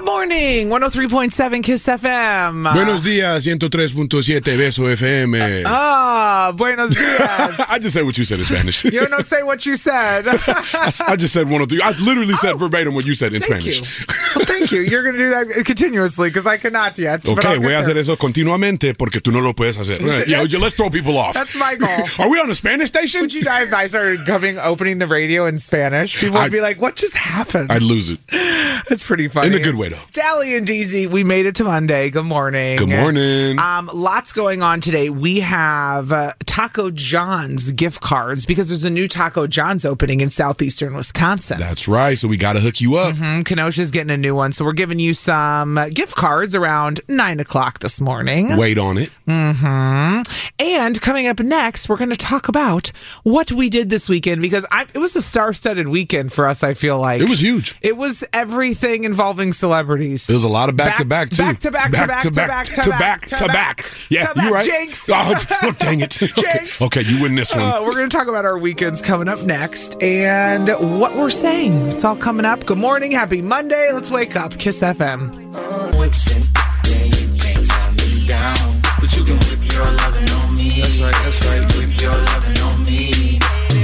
Good morning, 103.7 Kiss FM. Buenos días, 103.7 Beso FM. Buenos dias. I just said what you said in Spanish. You don't say what you said. I just said 103. I literally said verbatim what you said in Spanish. Well, thank you. You're going to do that continuously because I cannot yet. Okay, voy a hacer eso continuamente porque tú no lo puedes hacer. Let's throw people off. That's my goal. Are we on a Spanish station? Would you die if I started opening the radio in Spanish? People would be like, what just happened? I'd lose it. That's pretty funny. In a good way, though. It's Allie and DZ. We made it to Monday. Good morning. Good morning. Lots going on today. We have Taco John's gift cards because there's a new Taco John's opening in southeastern Wisconsin. That's right. So we got to hook you up. Kenosha's getting a new one. So we're giving you some gift cards around 9 o'clock this morning. Wait on it. And coming up next, we're going to talk about what we did this weekend because it was a star-studded weekend for us, I feel like. It was huge. It was everything involving celebrities. It was a lot of back-to-back, too. Back-to-back. Yeah, you're right. Jinx. Oh, dang it. Jinx. Okay, you win this one. We're going to talk about our weekends coming up next and what we're saying. It's all coming up. Good morning. Happy Monday. Let's wake up. Kiss FM. But you can whip your lovin' on me. That's right. Whip your lovin' on me.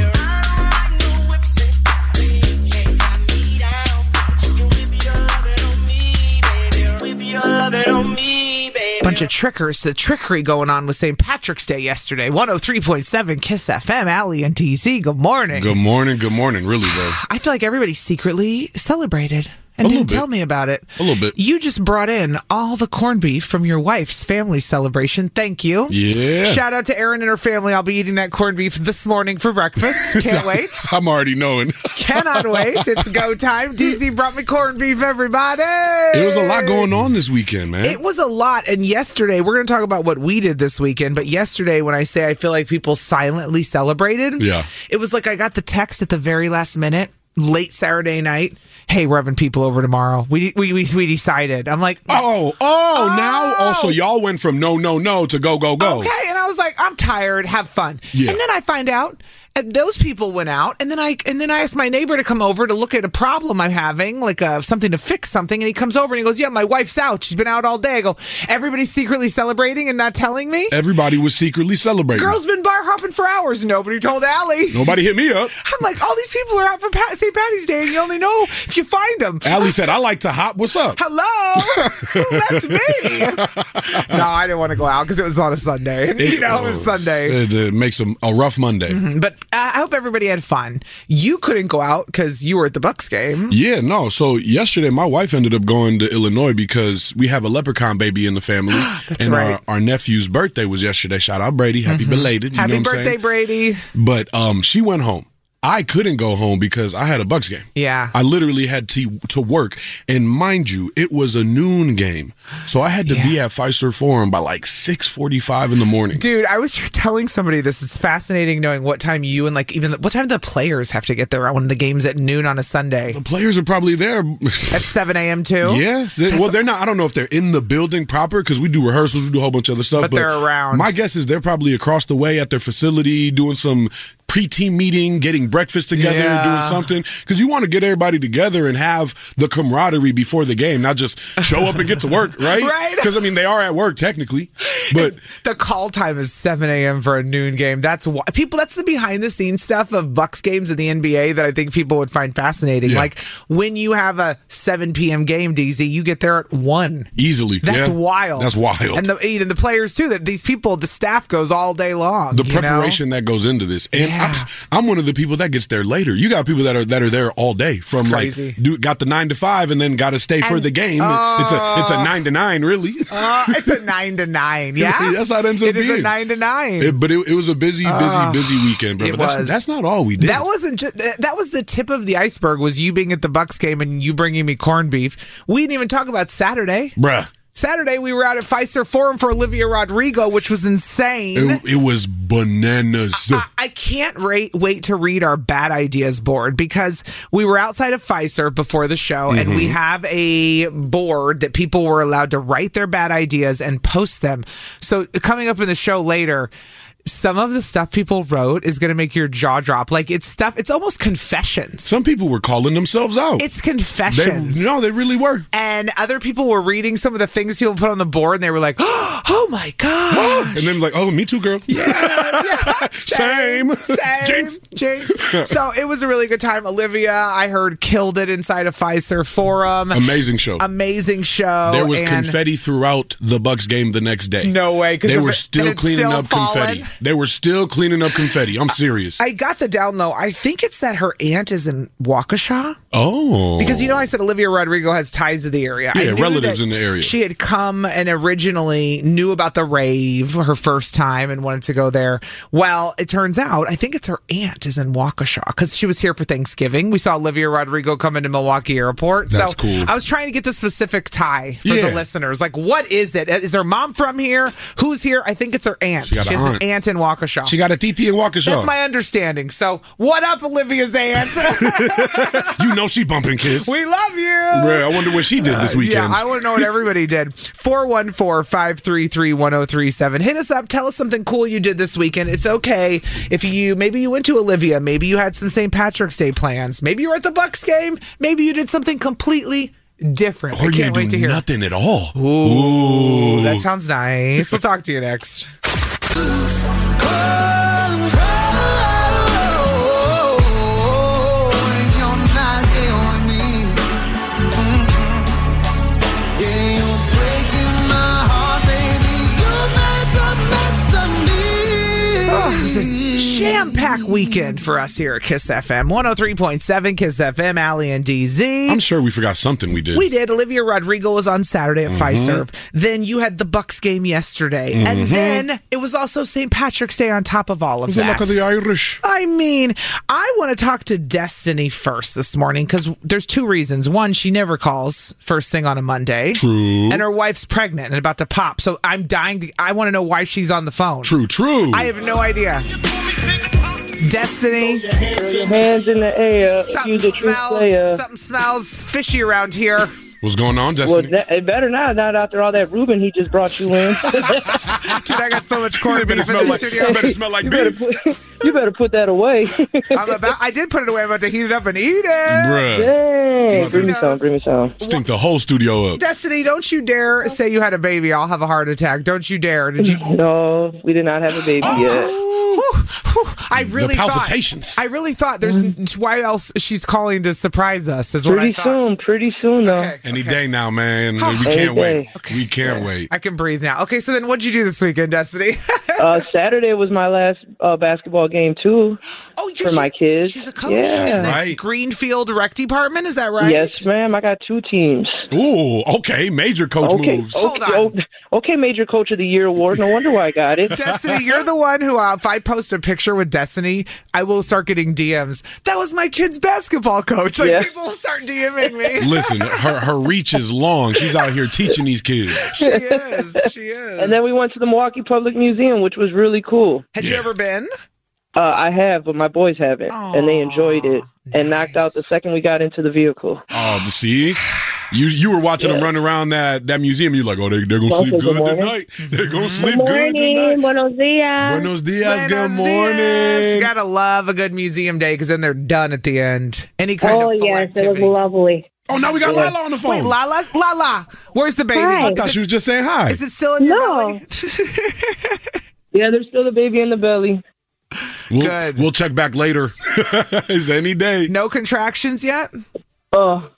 Bunch of trickers, the trickery going on with St. Patrick's Day yesterday. 103.7 Kiss FM, Allie and TC. Good morning. Good morning. Really, though. I feel like everybody secretly celebrated and didn't tell me about it. A little bit. You just brought in all the corned beef from your wife's family celebration. Thank you. Yeah. Shout out to Erin and her family. I'll be eating that corned beef this morning for breakfast. Can't wait. I'm already knowing. Cannot wait. It's go time. DZ brought me corned beef, everybody. It was a lot going on this weekend, man. It was a lot. And yesterday, we're going to talk about what we did this weekend. But yesterday, when I say I feel like people silently celebrated, it was like I got the text at the very last minute, late Saturday night. Hey, we're having people over tomorrow. We decided. I'm like, now also y'all went from no to go. Okay, and I was like, I'm tired. Have fun. Yeah. And then I find out those people went out, and then I asked my neighbor to come over to look at a problem I'm having, like something to fix something, and he comes over and he goes, yeah, my wife's out. She's been out all day. I go, everybody's secretly celebrating and not telling me? Everybody was secretly celebrating. Girls been bar hopping for hours. Nobody told Allie. Nobody hit me up. I'm like, all these people are out for St. Patty's Day, and you only know if you find them. Allie said, I like to hop. What's up? Hello? Who left me? No, I didn't want to go out because it was on a Sunday. It was Sunday. It makes a rough Monday. But I hope everybody had fun. You couldn't go out because you were at the Bucks game. Yeah, no. So yesterday, my wife ended up going to Illinois because we have a leprechaun baby in the family. That's and right. Our nephew's birthday was yesterday. Shout out Brady. Happy belated. You Happy know what birthday, I'm saying? Brady. But she went home. I couldn't go home because I had a Bucks game. Yeah. I literally had to work. And mind you, it was a noon game. So I had to be at Fiserv Forum by like 6:45 in the morning. Dude, I was telling somebody this. It's fascinating knowing what time you and what time the players have to get there when the game's at noon on a Sunday. The players are probably there. At 7 a.m. too? Yeah. They're not. I don't know if they're in the building proper because we do rehearsals, we do a whole bunch of other stuff. But they're around. My guess is they're probably across the way at their facility doing some pre-team meeting, getting breakfast together, doing something. Because you want to get everybody together and have the camaraderie before the game, not just show up and get to work, right? Right. Because, I mean, they are at work technically. But the call time is 7 a.m. for a noon game. That's the behind-the-scenes stuff of Bucks games in the NBA that I think people would find fascinating. Yeah. Like, when you have a 7 p.m. game, DZ, you get there at 1. Easily. That's wild. That's wild. And the players, too, that these people, the staff goes all day long. The preparation that goes into this. And I'm one of the people that gets there later. You got people that are there all day from got the 9 to 5 and then got to stay for the game. It's a 9 to 9, really. It's a 9 to 9. Yeah, that's how it ends up being. It is a 9 to 9. But it was a busy weekend, bro. But that's not all we did. That wasn't just. That was the tip of the iceberg. Was you being at the Bucks game and you bringing me corned beef? We didn't even talk about Saturday, bruh. Saturday, we were out at Fiserv Forum for Olivia Rodrigo, which was insane. It was bananas. I can't wait to read our bad ideas board because we were outside of Fiserv before the show, and we have a board that people were allowed to write their bad ideas and post them. So coming up in the show later, some of the stuff people wrote is going to make your jaw drop. Like, it's stuff, it's almost confessions. Some people were calling themselves out. It's confessions. They really were. And other people were reading some of the things people put on the board, and they were like, oh my God. And then like, oh, me too, girl. Yeah. Same. Jinx. So it was a really good time. Olivia, I heard, killed it inside a Fiserv Forum. Amazing show. There was confetti throughout the Bucks game the next day. No way. They were still cleaning up confetti. They were still cleaning up confetti. I'm serious. I got the down low. I think it's that her aunt is in Waukesha. Oh. Because I said Olivia Rodrigo has ties to the area. Yeah, relatives in the area. She had come and originally knew about the rave her first time and wanted to go there. Well, it turns out, I think it's her aunt is in Waukesha because she was here for Thanksgiving. We saw Olivia Rodrigo come into Milwaukee Airport. That's cool. I was trying to get the specific tie for the listeners. Like, what is it? Is her mom from here? Who's here? I think it's her aunt. She has an aunt in Waukesha. She got a titi in Waukesha. That's my understanding. So, what up, Olivia's aunt? She bumping Kiss. We love you. Right, I wonder what she did this weekend. Yeah, I want to know what everybody did. 414-533-1037. Hit us up. Tell us something cool you did this weekend. It's okay if maybe you went to Olivia. Maybe you had some St. Patrick's Day plans. Maybe you were at the Bucks game. Maybe you did something completely different. Or I can't wait to hear. Nothing at all. Ooh, that sounds nice. We'll talk to you next. Jam-packed weekend for us here at Kiss FM. 103.7 Kiss FM, Allie and DZ. I'm sure we forgot something we did. We did. Olivia Rodrigo was on Saturday at Fiserv. Then you had the Bucks game yesterday. And then it was also St. Patrick's Day on top of all of that. Look at the Irish. I mean, I want to talk to Destiny first this morning because there's two reasons. One, she never calls first thing on a Monday. True. And her wife's pregnant and about to pop. So I'm dying I want to know why she's on the phone. True. I have no idea. Destiny. Throw your hands in the air. Something smells fishy around here. What's going on, Destiny? Well, it better not after all that Reuben he just brought you in. Dude, I got so much corned beef in the studio. It better smell like beef. You better put that away. I did put it away. I'm about to heat it up and eat it. Bruh. Dang. Bring me some. Stink the whole studio up. Destiny, don't you dare say you had a baby. I'll have a heart attack. Don't you dare. Did you? No, we did not have a baby yet. I really the palpitations. I really thought there's why else she's calling to surprise us is what I thought. Pretty soon though. Okay. Any day now, man. We can't wait. Okay. We can't wait. I can breathe now. Okay, so then what'd you do this weekend, Destiny? Saturday was my last basketball game too. For my kids. She's a coach. Yeah. Right. Greenfield Rec Department, is that right? Yes, ma'am. I got 2 teams. Ooh, okay. Major coach moves. Hold on. Okay, Major Coach of the Year award. No wonder why I got it. Destiny, you're the one who, if I post a picture with Destiny, I will start getting DMs. That was my kid's basketball coach. People will start DMing me. Listen, her reach is long. She's out here teaching these kids. She is. And then we went to the Milwaukee Public Museum, which was really cool. Had you ever been? I have, but my boys haven't. Aww. And they enjoyed it and knocked out the second we got into the vehicle. Oh, see? You were watching them run around that museum. You're like, oh, they're going to sleep good tonight. They're going to sleep good tonight. Buenos dias. Buenos dias. Good morning. You got to love a good museum day because then they're done at the end. Any kind of full activity. It was lovely. Oh, now we got Lala on the phone. Wait, Lala. Where's the baby? Hi. I thought she was just saying hi. Is it still in your belly? Yeah, there's still a baby in the belly. Good. We'll check back later. It's any day. No contractions yet? Oh.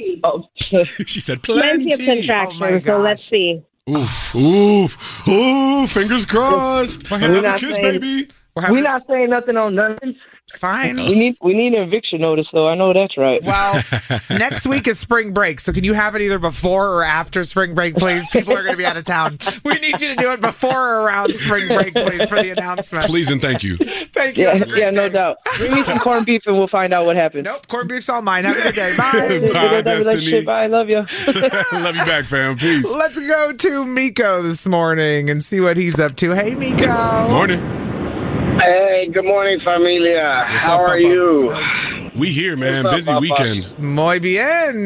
She said plenty. Plenty of contractions, so let's see. Oof. Fingers crossed. Another kiss, baby. We're not saying nothing on nothing. Fine. We need an eviction notice, though. I know that's right. Well, next week is spring break, so can you have it either before or after spring break, please? People are going to be out of town. We need you to do it before or around spring break, please, for the announcement. Please and thank you. Thank you. Yeah, no doubt. Bring me some corned beef and we'll find out what happened. Nope, corned beef's all mine. Have a good day. Bye. Bye, Destiny. Bye, love you. Love you back, fam. Peace. Let's go to Miko this morning and see what he's up to. Hey, Miko. Morning. Hey, good morning, familia. How are you? We here, man. Busy weekend. Muy bien.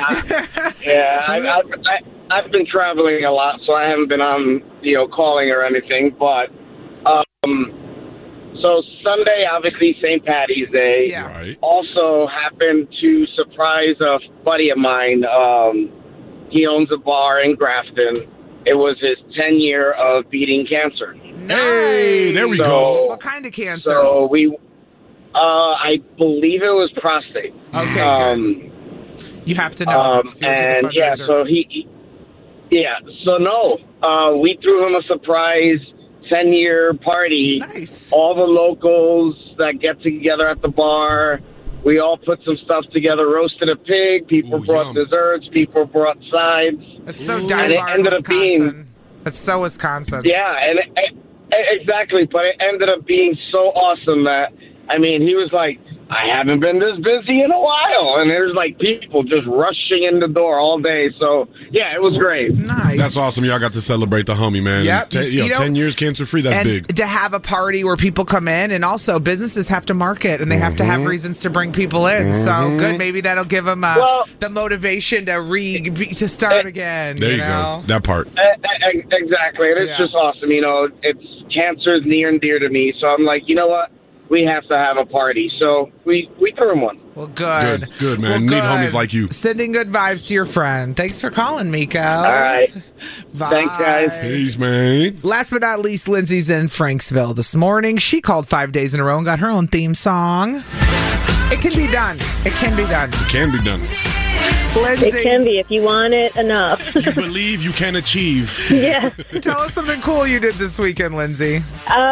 Yeah. I've been traveling a lot, so I haven't been on, calling or anything. But So Sunday, obviously St. Patty's Day. Yeah. Right. Also happened to surprise a buddy of mine. He owns a bar in Grafton. It was his 10-year of beating cancer. Nice. Hey, there we go. What kind of cancer? So I believe it was prostate. Okay, good. You have to know. If you went to the And yeah, fundraiser. we threw him a surprise 10-year party. Nice. All the locals that get together at the bar, we all put some stuff together, roasted a pig, people brought desserts, people brought sides. It's so And it die-hard ended up Wisconsin. being... It's so Wisconsin. Yeah, and exactly, but it ended up being so awesome that, I mean, he was like, I haven't been this busy in a while. And there's like people just rushing in the door all day. So, yeah, it was great. Nice. That's awesome. Y'all got to celebrate the homie, man. Yep. 10 years cancer-free, that's and big. to have a party where people come in, and also businesses have to market, and they have to have reasons to bring people in. So good, maybe that'll give them the motivation to start again. There you go. That part. Exactly. And it's just awesome. You know, cancer is near and dear to me. So I'm like, you know what? We have to have a party. So we threw him one. Well, good. Good, man. Well, Need homies like you. Sending good vibes to your friend. Thanks for calling, Miko. All right. Bye. Thanks, guys. Peace, man. Last but not least, Lindsay's in Franksville this morning. She called 5 days in a row and got her own theme song. It can be done. It can be done. It can be done. Lindsay, It can be if you want it enough. You believe you can achieve. Yeah. tell us something cool you did this weekend, Lindsay.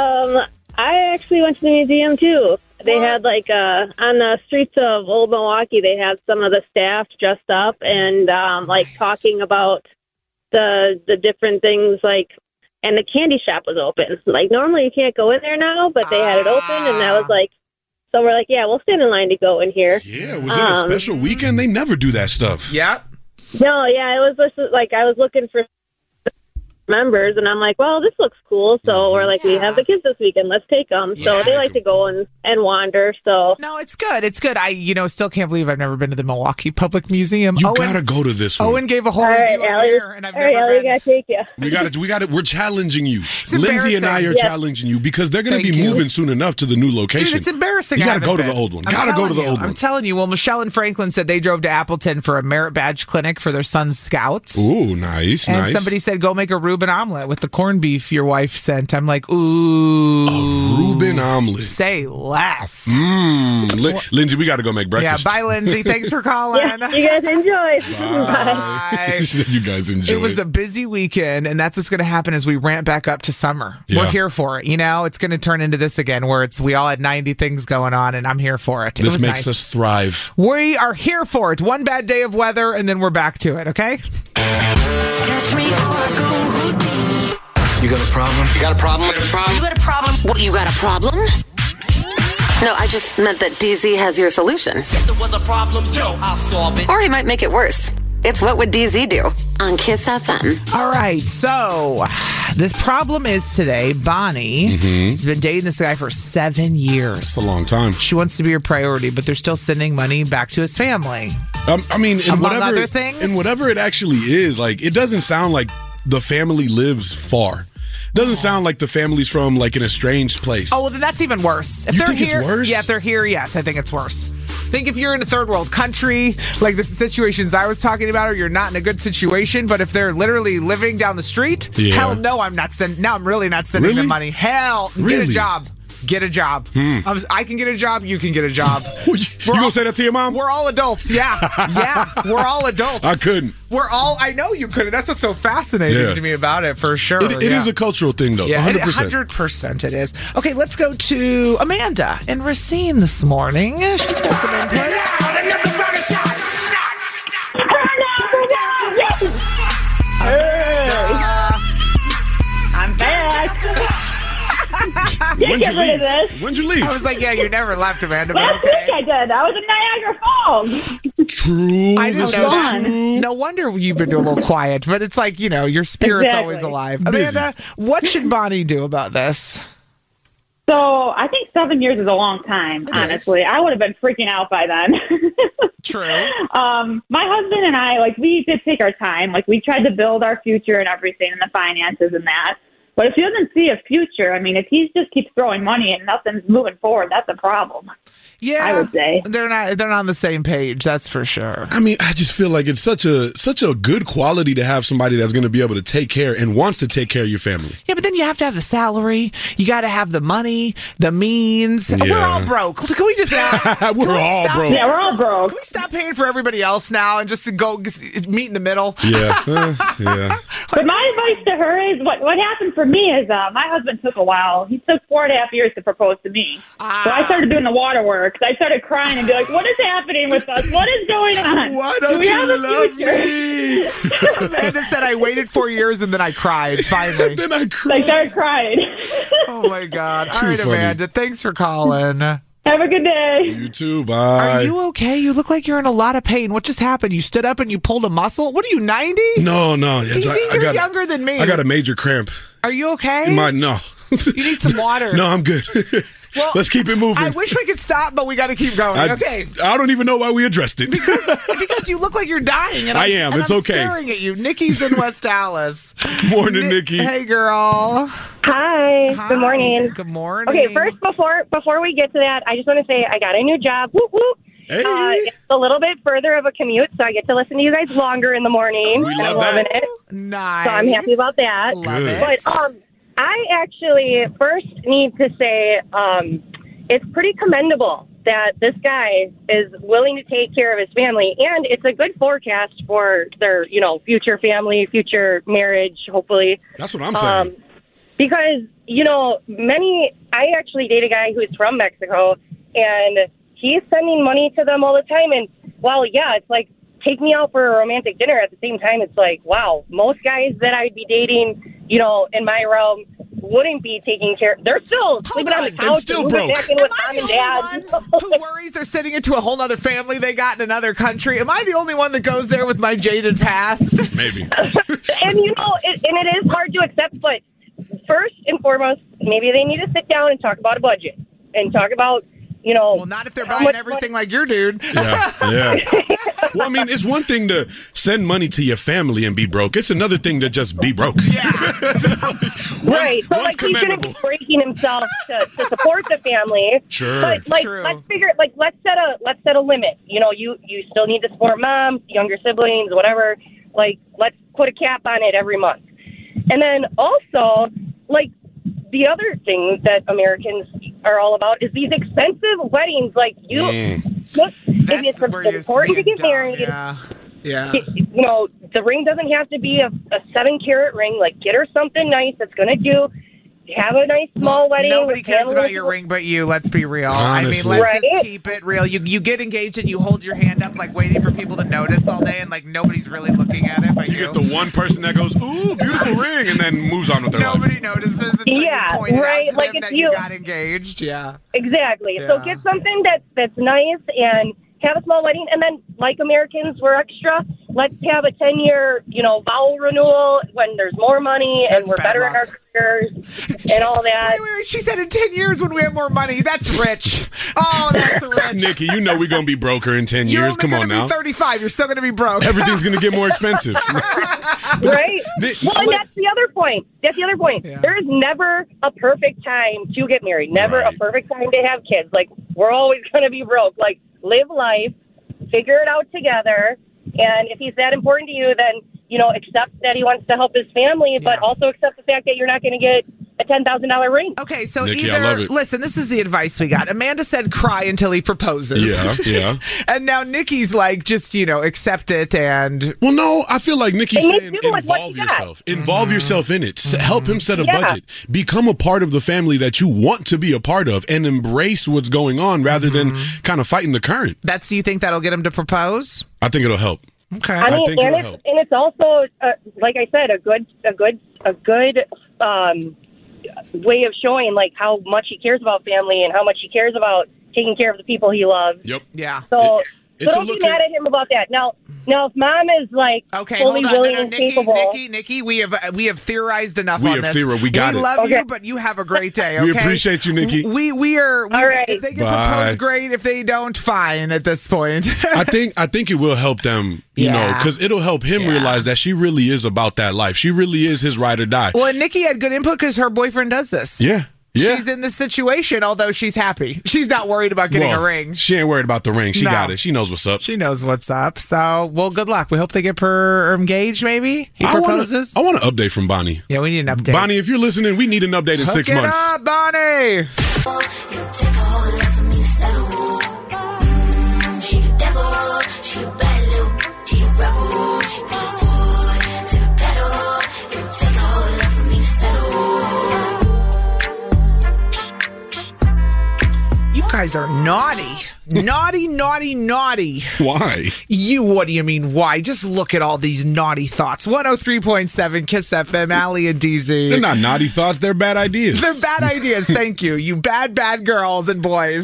I actually went to the museum too. They had on the streets of Old Milwaukee, they had some of the staff dressed up and talking about the different things and the candy shop was open. Like normally you can't go in there now, but they had it open and that was so we're like, yeah, we'll stand in line to go in here. Yeah, was it a special weekend? They never do that stuff. Yep. No, yeah, it was just I was looking for members and I'm like, well, this looks cool, so we're like, we have the kids this weekend, let's take them. So they like to go and wander. So no, it's good. I still can't believe I've never been to the Milwaukee Public Museum. You gotta go to this one. Owen gave a whole all right, review Allie, there, and I've all right, never Allie, been. gotta take you. We got it. We're challenging you. It's Lindsay and I are Yes. challenging you because they're going to be Thank you. moving soon enough to the new location. Dude, it's embarrassing. You got gotta go to the old one. Gotta go to the old one. I'm telling you. Well, Michelle and Franklin said they drove to Appleton for a merit badge clinic for their son's scouts. Ooh, nice, And nice. somebody said, go make a Reuben omelet with the corned beef your wife sent. I'm like, ooh. A Reuben omelet. Say less. Lindsay, we got to go make breakfast. Yeah, bye, Lindsay. Thanks for calling. Yeah, you guys enjoy. Bye. She said you guys enjoy. It was a busy weekend, and that's what's going to happen as we ramp back up to summer. Yeah. We're here for it. It's going to turn into this again, where we all had 90 things going on, and I'm here for it. This was makes nice. us thrive. We are here for it. One bad day of weather, and then we're back to it, okay? Catch me or go Houdini. You got a problem? You got a problem? You got a problem? What, you got a problem? No, I just meant that DZ has your solution. If there was a problem, yo, I'll solve it. Or he might make it worse. It's What Would DZ Do? On Kiss FM. All right, so this problem is today, Bonnie has been dating this guy for 7 years. It's a long time. She wants to be her priority, but they're still sending money back to his family. I mean, Among other things? in whatever it actually is, it doesn't sound like the family lives far. Doesn't sound like the family's from an estranged place. Oh, well, then that's even worse. If You they're think it's here, worse? yeah, if they're here, yes, I think it's worse. Think if you're in a third world country, like the situations I was talking about, or you're not in a good situation, but if they're literally living down the street, hell no, I'm not sending. Now I'm really not sending them money. Hell, get a Really? job. Get a job. I can get a job. You can get a job. You gonna say that to your mom? We're all adults. Yeah. We're all adults. I couldn't. I know you couldn't. That's what's so fascinating to me about it, for sure. It is a cultural thing, though. Yeah, 100%. 100% it is. Okay, let's go to Amanda in Racine this morning. She's got some input. I'm back. When'd Get you rid of leave? this. When'd you leave? I was like, yeah, you never left, Amanda. But Last okay. week I did. I was in Niagara Falls. True. I didn't this know is that. true. No wonder you've been a little quiet, but it's like, your spirit's Exactly. always alive. Busy. Amanda, what should Bonnie do about this? So I think 7 years is a long time, honestly. I would have been freaking out by then. True. My husband and I, we did take our time. We tried to build our future and everything and the finances and that. But if he doesn't see a future, I mean, if he just keeps throwing money and nothing's moving forward, that's a problem. Yeah, I would say they're not on the same page. That's for sure. I mean, I just feel like it's such a good quality to have somebody that's going to be able to take care and wants to take care of your family. Yeah, but then you have to have the salary. You got to have the money, the means. Yeah. We're all broke. Can we just? We're all broke. Yeah, we're all broke. Can we stop paying for everybody else now and just go meet in the middle? Yeah, yeah. But my advice to her is what happened for me is my husband took a while. He took 4.5 years to propose to me. So I started doing the waterworks. I started crying and be like, what is happening with us? What is going on? Why don't you love me? Amanda said I waited 4 years and then I cried, finally. Then I cried. I started crying. Oh, my God. All right, funny. Amanda, thanks for calling. Have a good day. You too. Bye. Are you okay? You look like you're in a lot of pain. What just happened? You stood up and you pulled a muscle? What are you, 90? No. You're younger than me. I got a major cramp. Are you okay? No. You need some water. No, I'm good. Well, let's keep it moving. I wish we could stop, but we got to keep going. Okay. I don't even know why we addressed it. Because you look like you're dying. And I am. And it's I'm okay. Staring at you. Nikki's in West Dallas. Morning, Nikki. Hey, girl. Hi. Good morning. Good morning. Okay, first, before we get to that, I just want to say I got a new job. Whoop, whoop. Hey. It's a little bit further of a commute, so I get to listen to you guys longer in the morning. We love I'm loving that. it. Nice. So I'm happy about that. Love it. But I actually first need to say it's pretty commendable that this guy is willing to take care of his family, and it's a good forecast for their, future family, future marriage, hopefully. That's what I'm saying. Because, I actually date a guy who's from Mexico, and he's sending money to them all the time. And while, it's like, take me out for a romantic dinner, at the same time, it's like, wow, most guys that I'd be dating, in my realm wouldn't be taking care. They're still sleeping on the couch. And still broke. Back in with mom and dad. Who worries they're sitting into a whole other family they got in another country? Am I the only one that goes there with my jaded past? Maybe. And, it is hard to accept, but first and foremost, maybe they need to sit down and talk about a budget and talk about, well, not if they're buying everything like your dude. Yeah. Well, I mean, it's one thing to send money to your family and be broke. It's another thing to just be broke. Yeah. Right. So, he shouldn't be breaking himself to support the family. Sure. But, let's figure, let's set a limit. You still need to support mom, younger siblings, whatever. Let's put a cap on it every month. And then also, the other thing that Americans are all about is these expensive weddings. If it's important to get married, yeah. The ring doesn't have to be a 7-carat ring. Get her something nice that's going to do. Have a nice small wedding. Nobody cares about your ring but you. Let's be real. Honestly. I mean, let's just keep it real. You get engaged and you hold your hand up waiting for people to notice all day, and nobody's really looking at it but you. Get the one person that goes, ooh, beautiful ring, and then moves on with their life. Nobody notices until you point out to them that you got engaged. Yeah. Exactly. Yeah. So get something that's nice and have a small wedding, and then Americans, we're extra. Let's have a 10-year, vow renewal when there's more money and we're better in our careers and all that. Wait. She said in 10 years when we have more money. That's rich. Oh, that's rich. Nikki, we're going to be broker in 10 years. Come on now. You're 35. You're still going to be broke. Everything's going to get more expensive. Right? Well, and that's the other point. Yeah. There is never a perfect time to get married. Never a perfect time to have kids. We're always going to be broke. Live life, figure it out together, and if he's that important to you, then, accept that he wants to help his family, but also accept the fact that you're not going to get a $10,000 ring. Okay, so Nikki, I love it. Listen, this is the advice we got. Amanda said cry until he proposes. Yeah. And now Nikki's just, accept it and... Well, no, I feel like Nikki's saying involve yourself. Involve yourself in it. Help him set a budget. Become a part of the family that you want to be a part of and embrace what's going on rather than kind of fighting the current. Do you think that'll get him to propose? I think it'll help. Okay. I mean, and it's also, like I said, a good way of showing how much he cares about family and how much he cares about taking care of the people he loves. Yep. Yeah. So It's so don't be mad at him about that. Now, if Mom is like fully willing and capable. Nikki, we have theorized enough on this. We got it. We love you, but you have a great day. Okay? We appreciate you, Nikki. We are. All right. If they can propose, great. If they don't, fine. At this point, I think it will help them. You know, because it'll help him realize that she really is about that life. She really is his ride or die. Well, and Nikki had good input because her boyfriend does this. Yeah. She's in this situation, although she's happy. She's not worried about getting a ring. She ain't worried about the ring. She got it. She knows what's up. She knows what's up. So, well, good luck. We hope they get engaged, maybe. He proposes. I want an update from Bonnie. Yeah, we need an update. Bonnie, if you're listening, we need an update in 6 months. Hook it up, Bonnie. She the devil. She a bad little. She a rebel. She put her foot to the pedal. It'll take a whole lot for me to settle. You guys are naughty. Naughty. Why? What do you mean, why? Just look at all these naughty thoughts. 103.7 Kiss FM, Allie and DZ. They're not naughty thoughts, they're bad ideas. They're bad ideas, thank you. You bad girls and boys.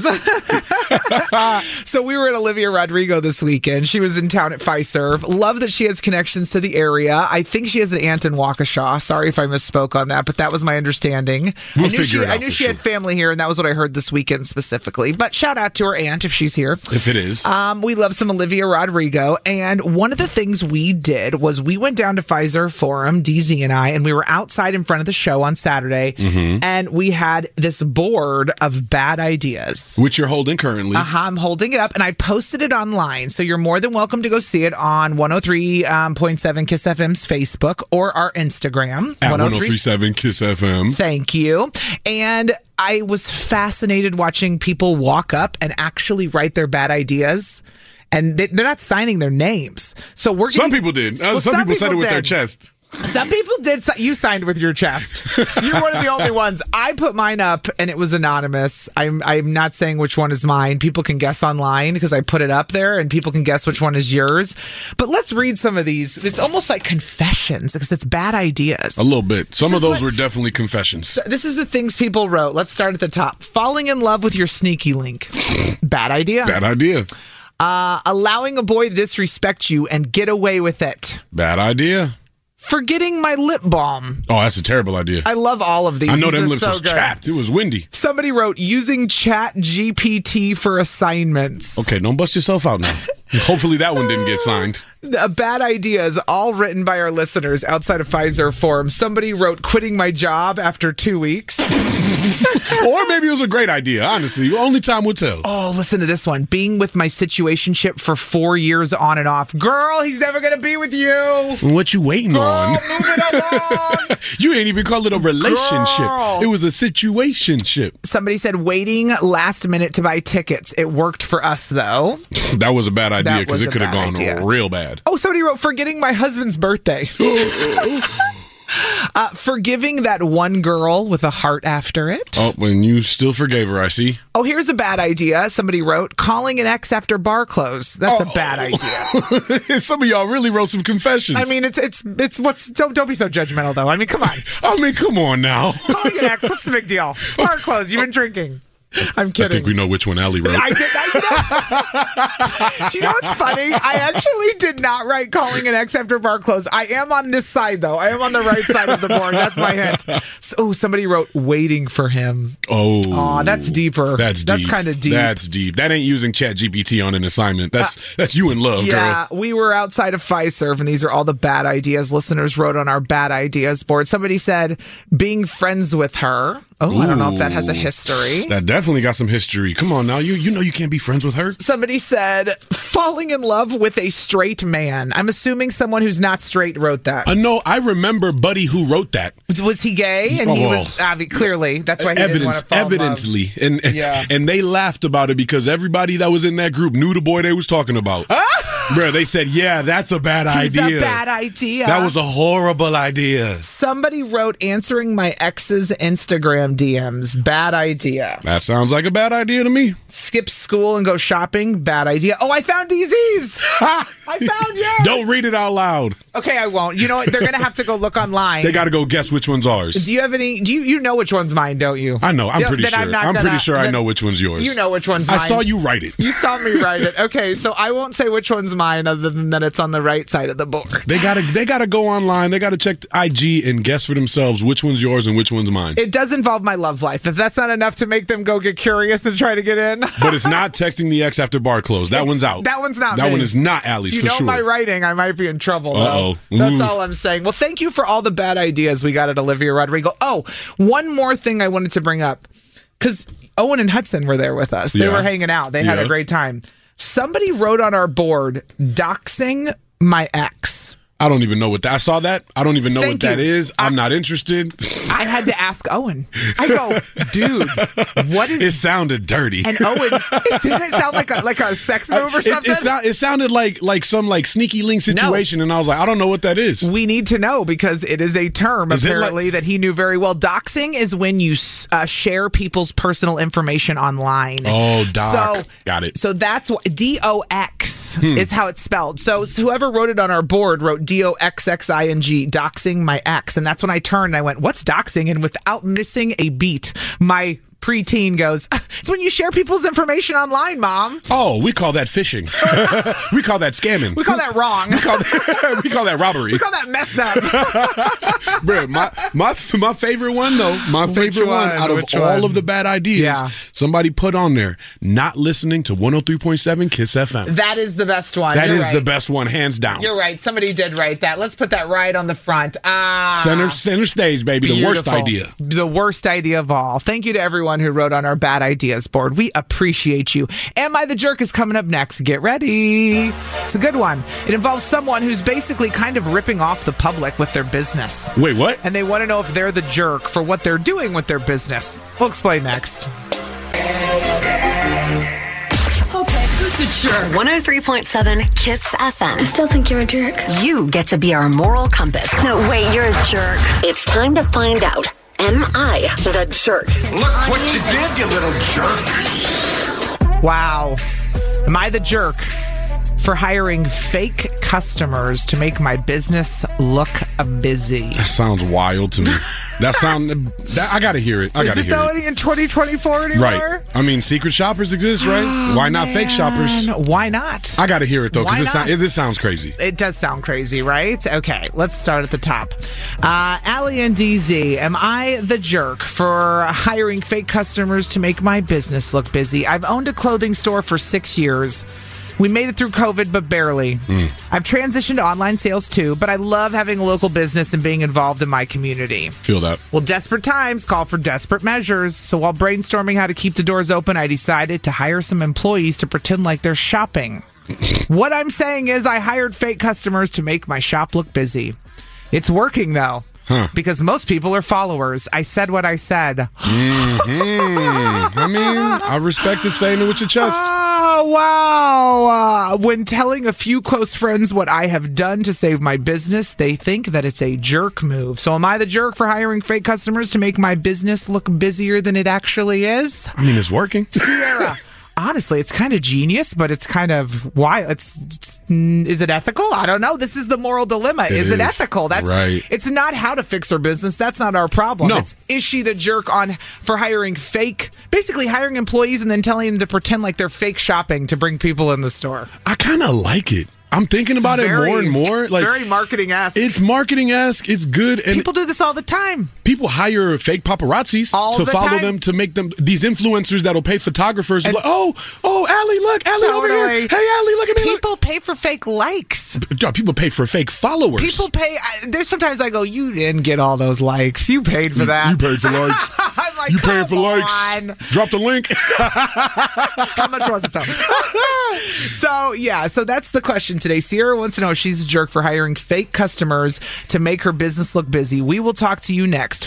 So we were at Olivia Rodrigo this weekend. She was in town at Fiserv. Love that she has connections to the area. I think she has an aunt in Waukesha. Sorry if I misspoke on that, but that was my understanding. We'll figure it out. I knew she had family here, and that was what I heard this weekend specifically. But shout out to her aunt if she's here. If it is. We love some Olivia Rodrigo. And one of the things we did was we went down to Fiserv Forum, DZ and I, and we were outside in front of the show on Saturday. Mm-hmm. And we had this board of bad ideas. Which you're holding currently. I'm holding it up, and I posted it online. So you're more than welcome to go see it on 103.7 Kiss FM's Facebook or our Instagram. At 103.7 Kiss FM. Thank you. And I was fascinated watching people walk up and actually write their bad ideas. And they're not signing their names. So we're some people did. Some people said it with their chest. Some people did. You signed with your chest. You're one of the only ones. I put mine up, and it was anonymous. I'm not saying which one is mine. People can guess online because I put it up there, and people can guess which one is yours. But let's read some of these. It's almost like confessions because it's bad ideas. A little bit. Some of those were definitely confessions. So this is the things people wrote. Let's start at the top. Falling in love with your sneaky link. Bad idea. Bad idea. Allowing a boy to disrespect you and get away with it. Bad idea. Forgetting my lip balm. Oh, that's a terrible idea. I love all of these. I know them lips was chapped. It was windy. Somebody wrote, using Chat GPT for assignments. Okay, don't bust yourself out now. Hopefully that one didn't get signed. A bad idea is all written by our listeners outside of Fiserv Forum. Somebody wrote, quitting my job after 2 weeks. Or maybe it was a great idea, honestly. Only time will tell. Oh, listen to this one. Being with my situationship for 4 years on and off. Girl, he's never going to be with you. What you waiting on? Move it along. You ain't even call it a relationship. Girl. It was a situationship. Somebody said waiting last minute to buy tickets. It worked for us, though. That was a bad idea because it could have gone real bad. Oh, somebody wrote, forgetting my husband's birthday. Forgiving that one girl with a heart after it. Oh, when you still forgave her, I see. Oh, here's a bad idea. Somebody wrote, calling an ex after bar close. That's a bad idea. Some of y'all really wrote some confessions. I mean, it's what's don't be so judgmental though. I mean, come on. Come on now. Calling an ex, what's the big deal? Bar close. You've been drinking. I'm kidding. I think we know which one Allie wrote. I did. Do you know what's funny? I actually did not write calling an ex after bar close. I am on this side, though. I am on the right side of the board. That's my hint. So, somebody wrote waiting for him. Oh, that's deeper. That's kind of deep. That's deep. That ain't using Chat GPT on an assignment. That's you in love, girl. Yeah, we were outside of Fiserv, and these are all the bad ideas listeners wrote on our bad ideas board. Somebody said being friends with her. Oh, I don't know if that has a history. That definitely got some history. Come on now. You know you can't be friends with her. Somebody said falling in love with a straight man. I'm assuming someone who's not straight wrote that. No, I remember Buddy who wrote that. Was he gay? And he was clearly. That's why he didn't want to fall evidently. In love. And they laughed about it because everybody that was in that group knew the boy they was talking about. Bruh, they said, yeah, that's a bad idea. He's a bad idea. That was a horrible idea. Somebody wrote answering my ex's Instagram DMs. Bad idea. That sounds like a bad idea to me. Skip school and go shopping. Bad idea. Oh, I found DZ's. I found yours. Don't read it out loud. Okay, I won't. You know what? They're going to have to go look online. They got to go guess which one's ours. Do you have any? You know which one's mine, don't you? I know. I'm pretty sure. I'm pretty sure I know which one's yours. You know which one's mine. I saw you write it. You saw me write it. Okay, so I won't say which one's mine other than that it's on the right side of the board. They gotta go online. They gotta check IG and guess for themselves which one's yours and which one's mine. It does involve my love life. If that's not enough to make them go get curious and try to get in. But it's not texting the ex after bar close. That one's out. That one's not That me. one is not Allie's for sure. You know my writing, I might be in trouble, though. Uh-oh. That's all I'm saying. Well, thank you for all the bad ideas we got at Olivia Rodrigo. Oh, one more thing I wanted to bring up. Because Owen and Hudson were there with us. They were hanging out. They had a great time. Somebody wrote on our board, doxing my ex. I don't even know what that. I saw that. I don't even know what that is. I'm not interested. I had to ask Owen. I go, dude, what is? It sounded dirty. And Owen, didn't it sound like a sex move or something? It sounded like some sneaky link situation, and I was like, I don't know what that is. We need to know because it is a term apparently that he knew very well. Doxing is when you share people's personal information online. Oh, doc. Got it. So that's what DOX is how it's spelled. So whoever wrote it on our board wrote DOXXING, doxing my ex. And that's when I turned and I went, what's doxing? And without missing a beat, my preteen goes, it's when you share people's information online, Mom. Oh, we call that phishing. We call that scamming. We call that wrong. We call that robbery. We call that messed up. Bro, my favorite one, though, out of all of the bad ideas, somebody put on there, not listening to 103.7 Kiss FM. That is the best one. That is the best one, hands down. You're right. Somebody did write that. Let's put that right on the front. Center stage, baby. Beautiful. The worst idea. The worst idea of all. Thank you to everyone who wrote on our bad ideas board. We appreciate you. Am I the Jerk is coming up next. Get ready. It's a good one. It involves someone who's basically kind of ripping off the public with their business. Wait, what? And they want to know if they're the jerk for what they're doing with their business. We'll explain next. Who's the jerk? 103.7 Kiss FM. I still think you're a jerk. You get to be our moral compass. No, wait, you're a jerk. It's time to find out. Am I the jerk? Look what you did, you little jerk. Wow. Am I the jerk for hiring fake customers to make my business look busy? That sounds wild to me. I gotta hear it. Is it though in 2024 anymore? Right. I mean, secret shoppers exist, right? Why not fake shoppers? Why not? I gotta hear it though, because it sounds crazy. It does sound crazy, right? Okay, let's start at the top. Allie and DZ, am I the jerk for hiring fake customers to make my business look busy? I've owned a clothing store for 6 years. We made it through COVID, but barely. I've transitioned to online sales too, but I love having a local business and being involved in my community. Feel that. Well, desperate times call for desperate measures. So while brainstorming how to keep the doors open, I decided to hire some employees to pretend like they're shopping. What I'm saying is I hired fake customers to make my shop look busy. It's working, though. Because most people are followers. I said what I said. I mean, I respected saying it with your chest. Oh, wow. When telling a few close friends what I have done to save my business, they think that it's a jerk move. So am I the jerk for hiring fake customers to make my business look busier than it actually is? I mean, it's working. Sierra. Honestly, it's kind of genius, but it's kind of why. Is it ethical? I don't know. This is the moral dilemma. Is it ethical? That's right. It's not how to fix her business. That's not our problem. No. Is she the jerk for hiring basically hiring employees and then telling them to pretend like they're fake shopping to bring people in the store? I kind of like it. I'm thinking about it more and more. Like, very marketing-esque. It's marketing-esque. It's good. And people do this all the time. People hire fake paparazzis to follow them, to make them these influencers that'll pay photographers. Like, oh, Allie, look, Allie over here. Hey, Allie, look at me. People pay for fake likes. People pay for fake followers. People pay. There's sometimes I go, you didn't get all those likes. You paid for that. You paid for likes. I'm like, you paying for on. likes. Drop the link. How much was it though? So that's the question today. Sierra wants to know if she's a jerk for hiring fake customers to make her business look busy. We will talk to you next.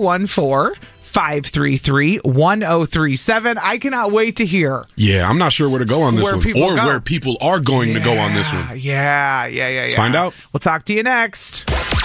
414-533-1037. I cannot wait to hear. Yeah, I'm not sure where to go on this one. Or where people are going to go on this one. Yeah. Find out. We'll talk to you next.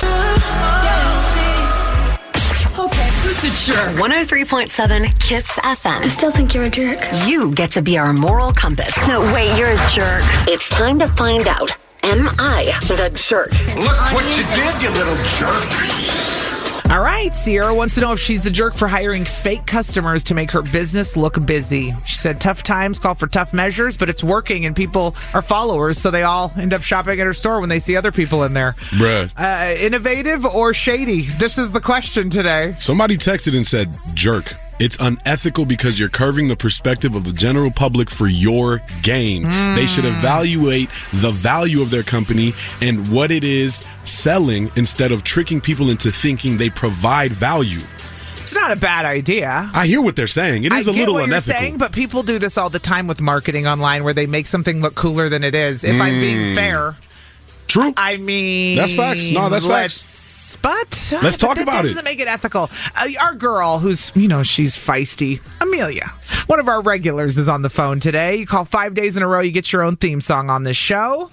Who's the jerk? 103.7 Kiss FM. I still think you're a jerk. You get to be our moral compass. No, wait, you're a jerk. It's time to find out. Am I the jerk? Look what you did, you little jerk. All right, Sierra wants to know if she's the jerk for hiring fake customers to make her business look busy. She said tough times call for tough measures, but it's working and people are followers, so they all end up shopping at her store when they see other people in there. Bruh. Innovative or shady? This is the question today. Somebody texted and said, jerk. It's unethical because you're curving the perspective of the general public for your gain. They should evaluate the value of their company and what it is selling instead of tricking people into thinking they provide value. It's not a bad idea. I hear what they're saying. It is a little unethical. You're saying, but people do this all the time with marketing online where they make something look cooler than it is. If I'm being fair. True. I mean, that's facts. No, that's facts. But let's talk about it. That doesn't make it ethical. Our girl, who's, she's feisty, Amelia, one of our regulars, is on the phone today. You call 5 days in a row, you get your own theme song on this show.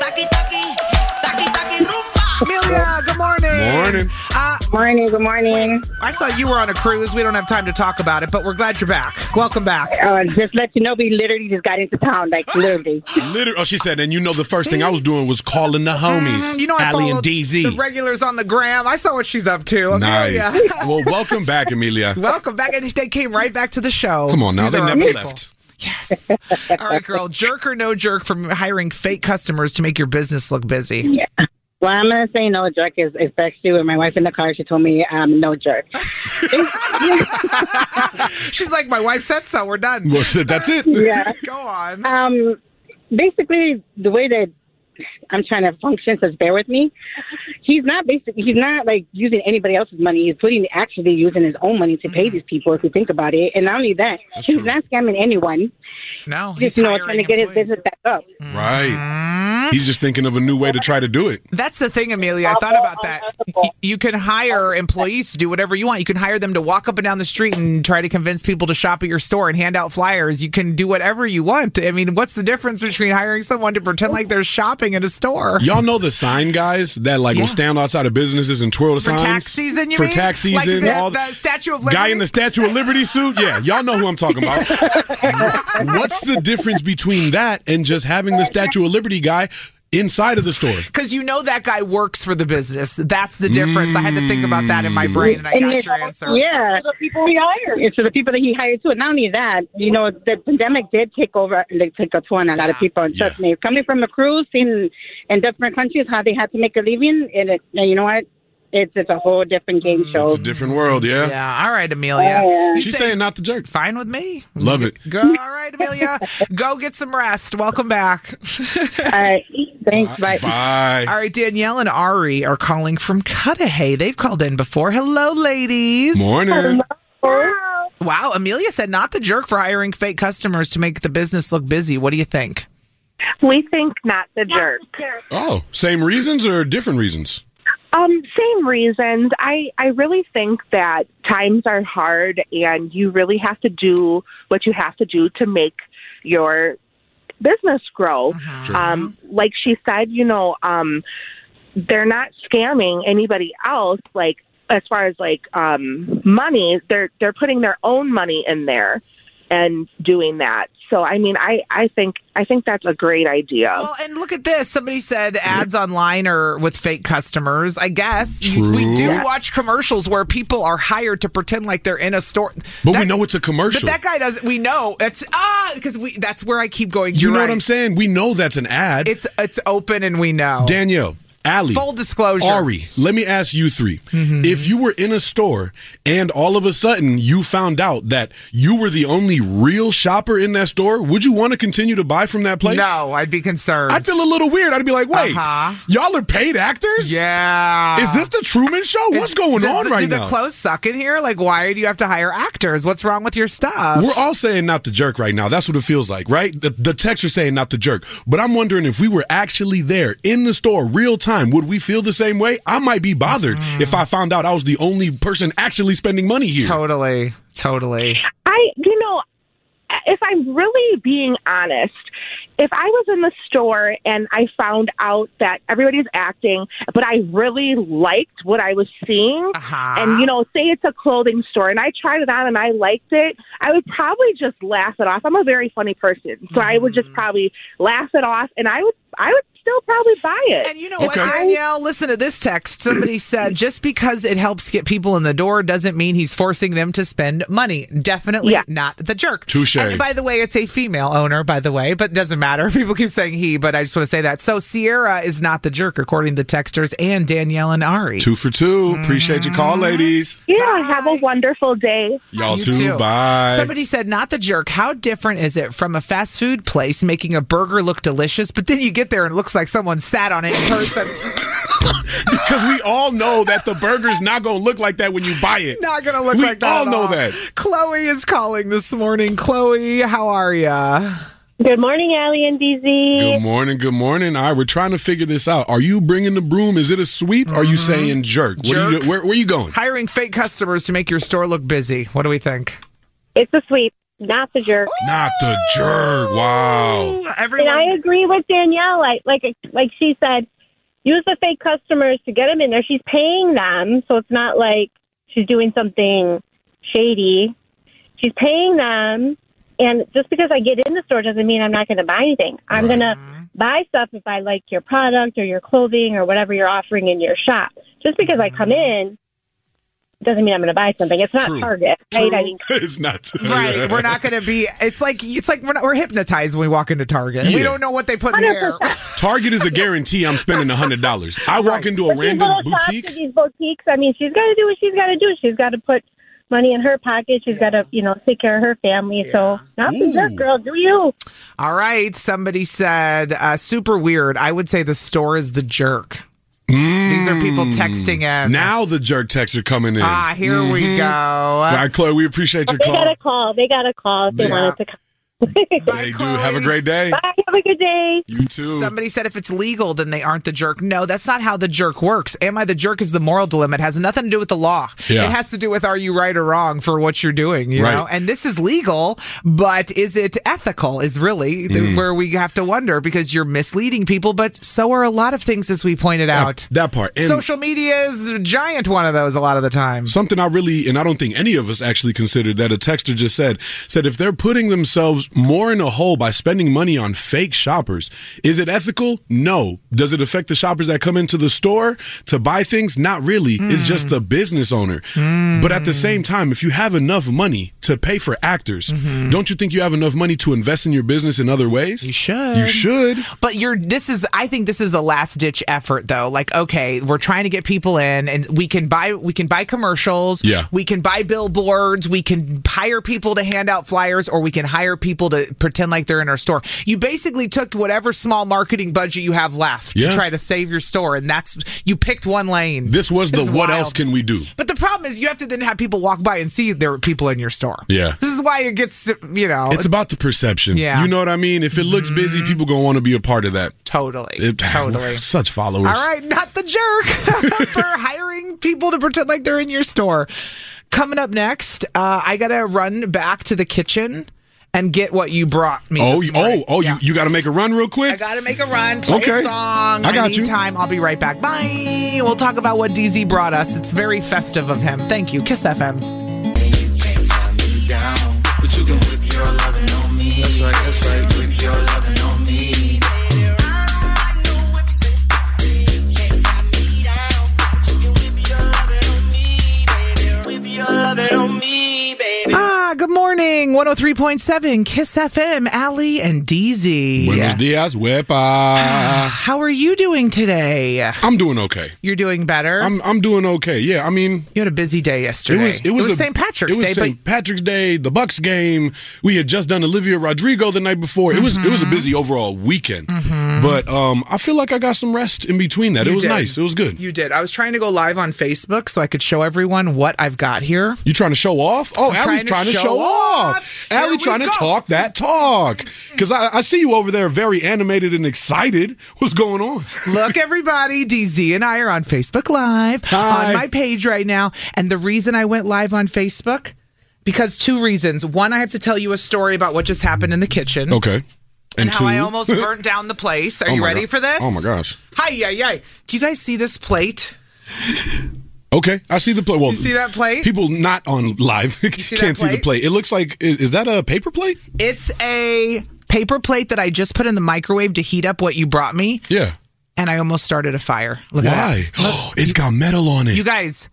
Amelia, good morning. Morning. Good morning. I saw you were on a cruise. We don't have time to talk about it, but we're glad you're back. Welcome back. Just let you know, we literally just got into town, literally. Oh, she said, and the first thing I was doing was calling the homies, Allie and DZ. The regulars on the gram. I saw what she's up to. Okay, nice. Well, welcome back, Amelia. Welcome back, and they came right back to the show. Come on now, they never left. Yes. All right, girl. Jerk or no jerk from hiring fake customers to make your business look busy? Yeah. Well, I'm going to say no jerk, especially with my wife in the car. She told me no jerk. She's like, my wife said so. We're done. Well, that's it. Yeah. Go on. Basically, the way that I'm trying to function, so bear with me. He's not like using anybody else's money. He's actually using his own money to pay these people, if you think about it. And not only that, he's not scamming anyone. No, he's just trying to get his business back up. Right. He's just thinking of a new way to try to do it. That's the thing, Amelia. I thought about that. You can hire employees to do whatever you want. You can hire them to walk up and down the street and try to convince people to shop at your store and hand out flyers. You can do whatever you want. I mean, what's the difference between hiring someone to pretend like they're shopping in a store? Y'all know the sign guys that will stand outside of businesses and twirl the signs? For tax season, you mean? For tax season. Like the Statue of Liberty? Guy in the Statue of Liberty suit? Yeah, y'all know who I'm talking about. What's the difference between that and just having the Statue of Liberty guy inside of the store? Because that guy works for the business. That's the difference. I had to think about that in my brain, and I got your answer. Yeah. The people he hired. It's the people that he hired, too. And not only that, the pandemic did take a toll on a lot of people. And trust me, coming from a cruise in different countries, how they had to make a living, and you know what? It's a whole different game show. It's a different world, yeah. Yeah. All right, Amelia. She's saying not the jerk. Fine with me. Love it. Go. All right, Amelia. Go get some rest. Welcome back. All right. Thanks. Bye. Bye. All right, Danielle and Ari are calling from Cudahy. They've called in before. Hello, ladies. Morning. Hello. Wow. Amelia said not the jerk for hiring fake customers to make the business look busy. What do you think? We think not the jerk. Oh, same reasons or different reasons? Same reasons. I really think that times are hard and you really have to do what you have to do to make your business grow. Sure. Like she said, they're not scamming anybody else. Like as far as money, they're putting their own money in there and doing that. So, I mean, I think that's a great idea. Well, and look at this. Somebody said ads online are with fake customers. I guess we do watch commercials where people are hired to pretend like they're in a store. But we know it's a commercial. But that guy doesn't. We know it's because that's where I keep going. You know what I'm saying? We know that's an ad. It's open and we know. Danielle. Allie, full disclosure. Ari, let me ask you three. Mm-hmm. If you were in a store and all of a sudden you found out that you were the only real shopper in that store, would you want to continue to buy from that place? No, I'd be concerned. I'd feel a little weird. I'd be like, wait, y'all are paid actors? Yeah. Is this the Truman Show? What's going on right now? Do the clothes suck in here? Like, why do you have to hire actors? What's wrong with your stuff? We're all saying not the jerk right now. That's what it feels like, right? The texts are saying not the jerk. But I'm wondering if we were actually there in the store real time, would we feel the same way? I might be bothered if I found out I was the only person actually spending money here. Totally. If I'm really being honest, if I was in the store and I found out that everybody's acting, but I really liked what I was seeing, and, say it's a clothing store, and I tried it on and I liked it, I would probably just laugh it off. I'm a very funny person, so I would just probably laugh it off, and I would still probably buy it. And you know what, Danielle? Listen to this text. Somebody said, just because it helps get people in the door doesn't mean he's forcing them to spend money. Definitely not the jerk. Touche. And by the way, it's a female owner, by the way, but it doesn't matter. People keep saying he, but I just want to say that. So Sierra is not the jerk, according to the texters and Danielle and Ari. 2 for 2. Appreciate your call, ladies. Yeah, have a wonderful day. Y'all too. Bye. Somebody said, not the jerk. How different is it from a fast food place making a burger look delicious, but then you get there and it looks like someone sat on it in person? Because we all know that the burger's not going to look like that when you buy it. Not going to look like that. We all know that. Chloe is calling this morning. Chloe, how are ya? Good morning, Allie and DZ. Good morning. Good morning. All right, we're trying to figure this out. Are you bringing the broom? Is it a sweep? Or are you saying jerk? What are you, where are you going? Hiring fake customers to make your store look busy. What do we think? It's a sweep, not the jerk. Not the jerk. Wow. And I agree with Danielle. Like she said, use the fake customers to get them in there. She's paying them, so it's not like she's doing something shady. She's paying them, and just because I get in the store doesn't mean I'm not going to buy anything. I'm going to buy stuff if I like your product or your clothing or whatever you're offering in your shop. Just because I come in doesn't mean I'm going to buy something. It's not Target, right? I mean, it's not right. We're not going to be. It's like we're hypnotized when we walk into Target. Yeah. We don't know what they put in the air. Target is a guarantee. I'm spending $100. I walk into a random boutique. These boutiques. I mean, she's got to do what she's got to do. She's got to put money in her pocket. She's got to, take care of her family. Yeah. So not the jerk, girl. Do you? All right. Somebody said, super weird. I would say the store is the jerk. These are people texting in. Now the jerk texts are coming in. Here we go. All right, Chloe, we appreciate your call. They got a call if they wanted to come. They do. Have a great day. Bye. Have a good day. You too. Somebody said if it's legal, then they aren't the jerk. No, that's not how the jerk works. Am I the jerk is the moral dilemma. It has nothing to do with the law. Yeah. It has to do with are you right or wrong for what you're doing, you know? And this is legal, but is it ethical is really where we have to wonder because you're misleading people, but so are a lot of things as we pointed out. That part. And social media is a giant one of those a lot of the time. Something I don't think any of us actually considered that a texter just said if they're putting themselves more in a hole by spending money on fake shoppers. Is it ethical? No. Does it affect the shoppers that come into the store to buy things? Not really. It's just the business owner. But at the same time, if you have enough money to pay for actors, don't you think you have enough money to invest in your business in other ways? You should. You should. But I think this is a last ditch effort though. Like, okay, we're trying to get people in and we can buy commercials. Yeah. We can buy billboards. We can hire people to hand out flyers or we can hire people to pretend like they're in our store. You basically took whatever small marketing budget you have left to try to save your store, and you picked one lane. This was what else can we do? But the problem is you have to then have people walk by and see there are people in your store. Yeah. This is why it gets, It's about the perception. Yeah. You know what I mean? If it looks busy, people going to want to be a part of that. Totally. Such followers. All right, not the jerk for hiring people to pretend like they're in your store. Coming up next, I got to run back to the kitchen and get what you brought me. You got to make a run real quick? I got to make a run, play a song. I got you. Time. I'll be right back. Bye. We'll talk about what DZ brought us. It's very festive of him. Thank you. Kiss FM. You can't tie me down, but you can whip your lovin' on me. That's right. Whip your lovin' on me. Good morning. 103.7 Kiss FM, Allie and DZ. Buenos dias, wepa. How are you doing today? I'm doing okay. You're doing better? I'm doing okay. Yeah, I mean, you had a busy day yesterday. It was St. Patrick's Day. It was St. Patrick's Day, the Bucks game. We had just done Olivia Rodrigo the night before. It was a busy overall weekend. But I feel like I got some rest in between that. It was nice. It was good. You did. I was trying to go live on Facebook so I could show everyone what I've got here. You trying to show off? Oh, Allie's trying to show off. Allie trying to talk that talk. Because I see you over there very animated and excited. What's going on? Look, everybody, DZ and I are on Facebook Live on my page right now. And the reason I went live on Facebook, because 2 reasons. One, I have to tell you a story about what just happened in the kitchen. Okay. And how I almost burnt down the place. Are you ready for this? Oh, my gosh. Hi. Do you guys see this plate? Okay, I see the plate. Well, you see that plate? People not on live can't see the plate. It looks like, is that a paper plate? It's a paper plate that I just put in the microwave to heat up what you brought me. Yeah. And I almost started a fire. Look Why? at that. It's got metal on it. You guys,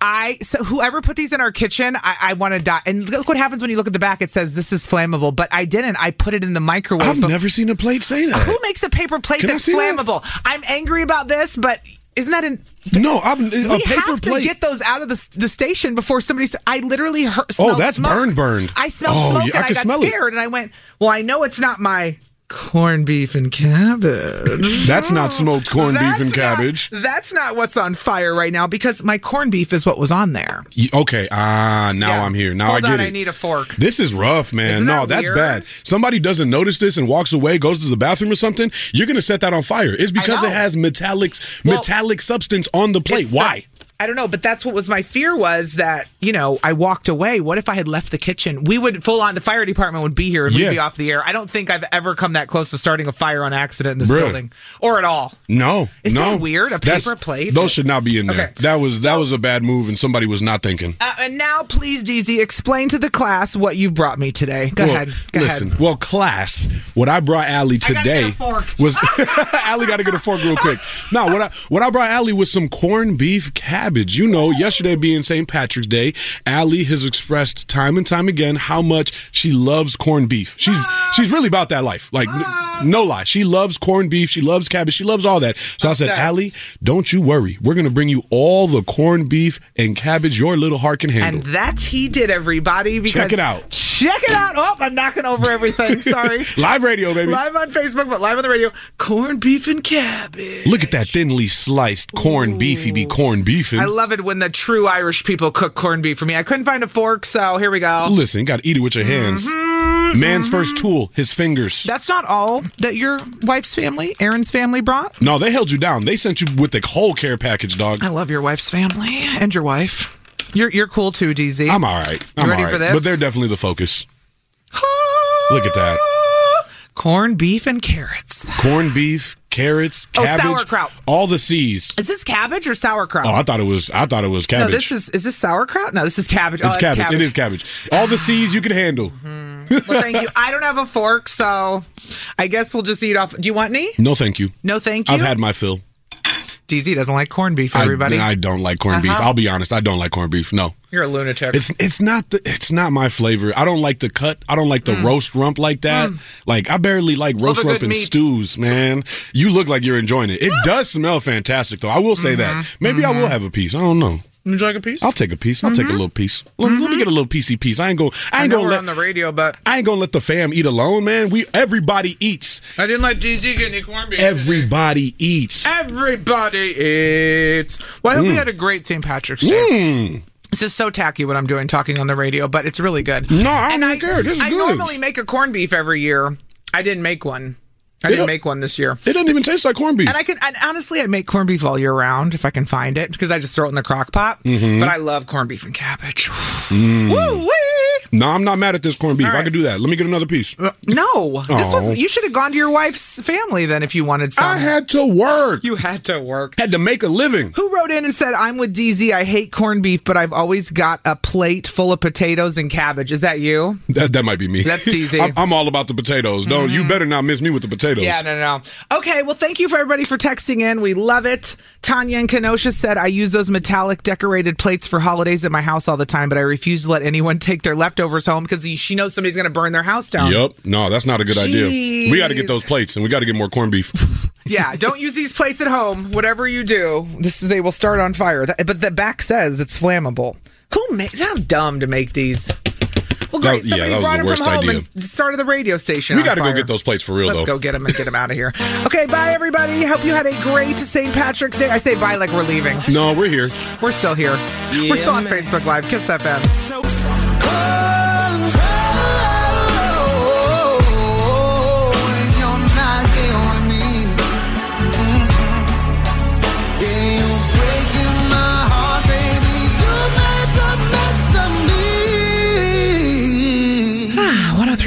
so whoever put these in our kitchen, I want to die. And look what happens when you look at the back. It says this is flammable, but I didn't. I put it in the microwave. I've never seen a plate say that. Who makes a paper plate that's flammable? I'm angry about this, but isn't that No, we have to get those out of the station before somebody. I literally smelled that's smoke. burned. I smelled smoke and I got scared, and I went, well, I know it's not my corned beef and cabbage. That's not smoked corned beef and cabbage. That's not what's on fire right now because my corned beef is what was on there. Okay, now I'm here. Now Hold I get on, it. I need a fork. This is rough, man. Isn't that that's weird? bad. Somebody doesn't notice this and walks away, goes to the bathroom or something, you're going to set that on fire. It's because it has metallic substance on the plate. Why? I don't know, but that's what was my fear was that, I walked away. What if I had left the kitchen? We would the fire department would be here and we'd be off the air. I don't think I've ever come that close to starting a fire on accident in this building or at all. No. Isn't that weird? A paper plate? Those should not be in there. Okay. That was a bad move and somebody was not thinking. And now, please, DZ, explain to the class what you brought me today. Go ahead. Listen, well, class, what I brought Allie today was Allie got to get a fork real quick. No, what I brought Allie was some corned beef cabbage. Yesterday being St. Patrick's Day, Allie has expressed time and time again how much she loves corned beef. She's really about that life. Like, no lie. She loves corned beef. She loves cabbage. She loves all that. So I said, Allie, don't you worry. We're going to bring you all the corned beef and cabbage your little heart can handle. And that he did, everybody. Because check it out. Check it out. Oh, I'm knocking over everything. Sorry. Live radio, baby. Live on Facebook, but live on the radio. Corned beef and cabbage. Look at that thinly sliced corned beef. He be corned beefing. I love it when the true Irish people cook corned beef for me. I couldn't find a fork, so here we go. Listen, you got to eat it with your hands. Man's first tool, his fingers. That's not all that your wife's family, Aaron's family, brought? No, they held you down. They sent you with the whole care package, dog. I love your wife's family and your wife. You're cool too, DZ. I'm all right. You ready for this? But they're definitely the focus. Look at that. Corned beef and carrots. Corned beef, carrots, cabbage. Sauerkraut. All the C's. Is this cabbage or sauerkraut? Oh, I thought it was cabbage. No, is this sauerkraut? No, this is cabbage. It's cabbage. It is cabbage. All the C's you can handle. Well, thank you. I don't have a fork, so I guess we'll just eat off. Do you want any? No, thank you. No, thank you. I've had my fill. DZ doesn't like corned beef, everybody. I don't like corned beef. I'll be honest. I don't like corned beef. No. You're a lunatic. It's not my flavor. I don't like the cut. I don't like the roast rump like that. Like, I barely like roast rump and stews, man. You look like you're enjoying it. It does smell fantastic, though. I will say that. Maybe I will have a piece. I don't know. Would you like a piece? I'll take a piece. I'll take a little piece. Let me get a little piecey piece. I ain't gonna let on the radio, but I ain't gonna let the fam eat alone, man. Everybody eats. I didn't let DZ get any corned beef. Everybody eats. Everybody eats. Well, I hope you had a great St. Patrick's Day. This is so tacky what I'm doing talking on the radio, but it's really good. No, I don't care. This is good. I normally make a corned beef every year. I didn't make one. I didn't make one this year. It doesn't even taste like corned beef. And honestly, I make corned beef all year round if I can find it because I just throw it in the crock pot. But I love corned beef and cabbage. Woo-wee! No, I'm not mad at this corned beef. Right. I could do that. Let me get another piece. No. You should have gone to your wife's family then if you wanted some. I had to work. You had to work. Had to make a living. Who wrote in and said, I'm with DZ. I hate corned beef, but I've always got a plate full of potatoes and cabbage. Is that you? That might be me. That's DZ. I'm all about the potatoes. No, you better not miss me with the potatoes. Yeah, no. Okay, well, thank you for everybody for texting in. We love it. Tanya in Kenosha said, I use those metallic decorated plates for holidays at my house all the time, but I refuse to let anyone take their leftovers home because she knows somebody's going to burn their house down. Yep. No, that's not a good idea. We got to get those plates, and we got to get more corned beef. Yeah, don't use these plates at home. Whatever you do, they will start on fire. But the back says it's flammable. How dumb to make these. Well, great. Somebody brought them from home and started the radio station. We got to go get those plates for real, Let's go get them and get them out of here. Okay, bye, everybody. Hope you had a great St. Patrick's Day. I say bye like we're leaving. No, we're here. We're still here. Yeah, we're still on Facebook Live. Kiss FM.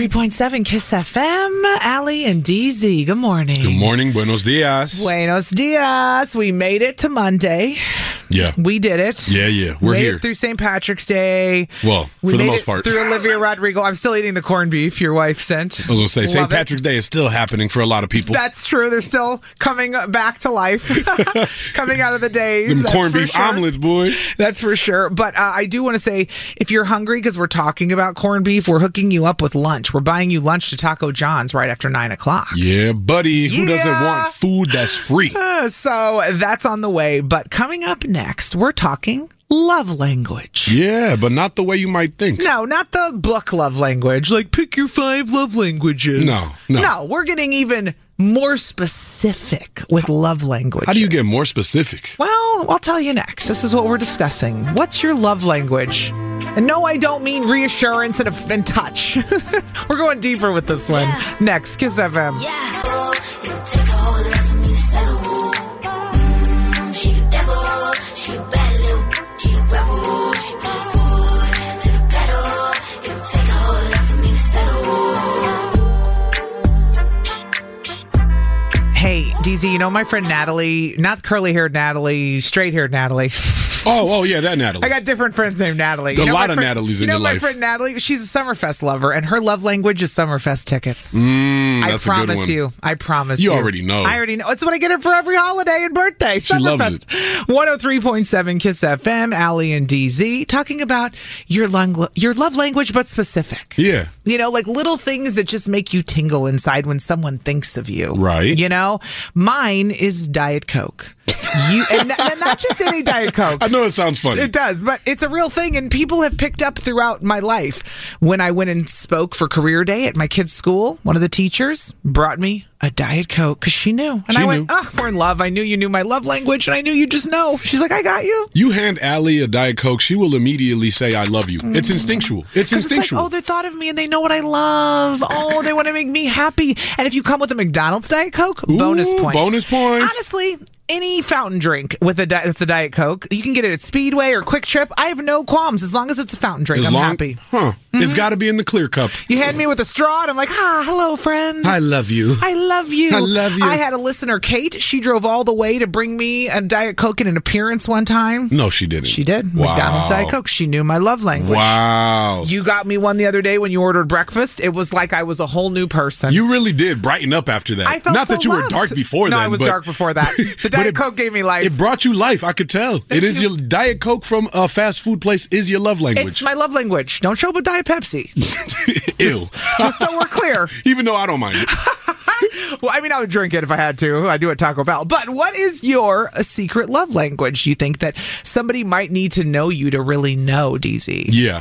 103.7 Kiss FM. Allie and DZ, good morning. Good morning. Buenos dias. Buenos dias. We made it to Monday. Yeah. We did it. Yeah. We're made here. It through St. Patrick's Day. Well, we for the made most it part. Through Olivia Rodrigo. I'm still eating the corned beef your wife sent. I was going to say, St. Patrick's Day is still happening for a lot of people. That's true. They're still coming back to life. Coming out of the days. Them corned beef omelets, boy. That's for sure. But I do want to say, if you're hungry, because we're talking about corned beef, we're hooking you up with lunch. We're buying you lunch to Taco John's right after 9 o'clock. Yeah, buddy. Who doesn't want food that's free? So that's on the way. But coming up next, we're talking love language. Yeah, but not the way you might think. No, not the book love language. Like, pick your 5 love languages. No, we're getting even more specific with love language. How do you get more specific? Well, I'll tell you next. This is what we're discussing. What's your love language? And no, I don't mean reassurance and touch. We're going deeper with this one. Next, Kiss FM. Hey, DZ, you know my friend Natalie, not curly-haired Natalie, straight-haired Natalie. Oh, yeah, that Natalie. I got different friends named Natalie. A lot of Natalies in your life. You know my friend Natalie? She's a Summerfest lover, and her love language is Summerfest tickets. That's I promise a good one. you. I promise you. You already know. I already know. It's what I get her for every holiday and birthday. She Summerfest. loves it. 103.7 Kiss FM, Allie and DZ, talking about your love language, but specific. Yeah. You know, like little things that just make you tingle inside when someone thinks of you. Right. You know, mine is Diet Coke. And not just any Diet Coke. I know it sounds funny. It does, but it's a real thing, and people have picked up throughout my life. When I went and spoke for Career Day at my kid's school, one of the teachers brought me a Diet Coke because she knew. And I went, we're in love. I knew you knew my love language, and I knew you just know. She's like, I got you. You hand Allie a Diet Coke, she will immediately say, I love you. It's instinctual. It's instinctual. It's like, they thought of me, and they know what I love. Oh, they want to make me happy. And if you come with a McDonald's Diet Coke, bonus points. Bonus points. Honestly, any fountain drink with that's a Diet Coke, you can get it at Speedway or Quick Trip. I have no qualms as long as it's a fountain drink. I'm happy. It's got to be in the clear cup. You hand me with a straw, and I'm like, hello, friend. I love you. I love you. I love you. I had a listener, Kate. She drove all the way to bring me a Diet Coke in an appearance one time. No, she didn't. She did. Wow. McDonald's Diet Coke. She knew my love language. Wow. You got me one the other day when you ordered breakfast. It was like I was a whole new person. You really did brighten up after that. I felt Not so that you loved. were dark before No, then. I was dark before that. The Diet Coke gave me life. It brought you life. I could tell. It is your Diet Coke from a fast food place is your love language. It's my love language. Don't show up with Diet Pepsi. Ew. Just so we're clear. Even though I don't mind it. Well, I mean, I would drink it if I had to. I do at Taco Bell. But what is your secret love language? You think that somebody might need to know you to really know, DZ? Yeah.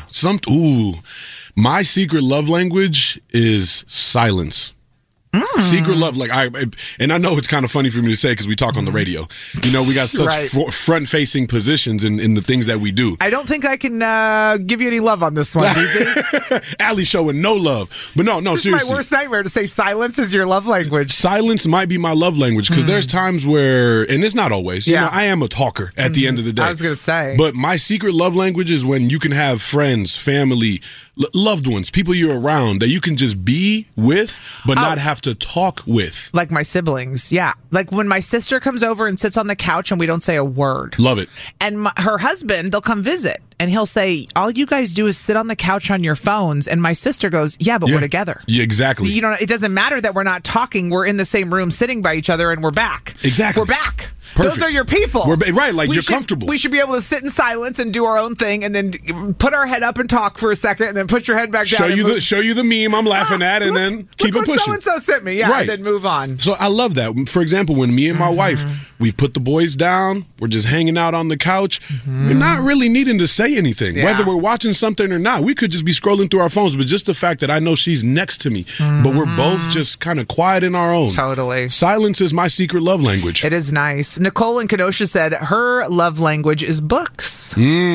My secret love language is silence. Secret love, and I know it's kind of funny for me to say because we talk on the radio. You know, we got such front-facing positions in the things that we do. I don't think I can give you any love on this one, DZ. Allie showing no love. But no, this seriously. This is my worst nightmare, to say silence is your love language. Silence might be my love language because there's times where, and it's not always, you know, I am a talker at the end of the day. I was going to say. But my secret love language is when you can have friends, family, loved ones, people you're around that you can just be with but not have to talk with. Like my siblings, yeah. Like when my sister comes over and sits on the couch and we don't say a word. Love it. And her husband, they'll come visit and he'll say, all you guys do is sit on the couch on your phones. And my sister goes, yeah, but we're together. Yeah, exactly. You know, it doesn't matter that we're not talking. We're in the same room sitting by each other and we're back. Exactly. We're back. Perfect. Those are your people. Right, like you're comfortable. We should be able to sit in silence and do our own thing and then put our head up and talk for a second and then put your head back down. Show you the meme I'm laughing at and then keep it pushing. Look what so-and-so sent me. Yeah, and then move on. So I love that. For example, when me and my wife, we've put the boys down, we're just hanging out on the couch. We're not really needing to say anything. Whether we're watching something or not, we could just be scrolling through our phones, but just the fact that I know she's next to me, but we're both just kind of quiet in our own. Totally. Silence is my secret love language. It is nice. Nicole in Kenosha said her love language is books.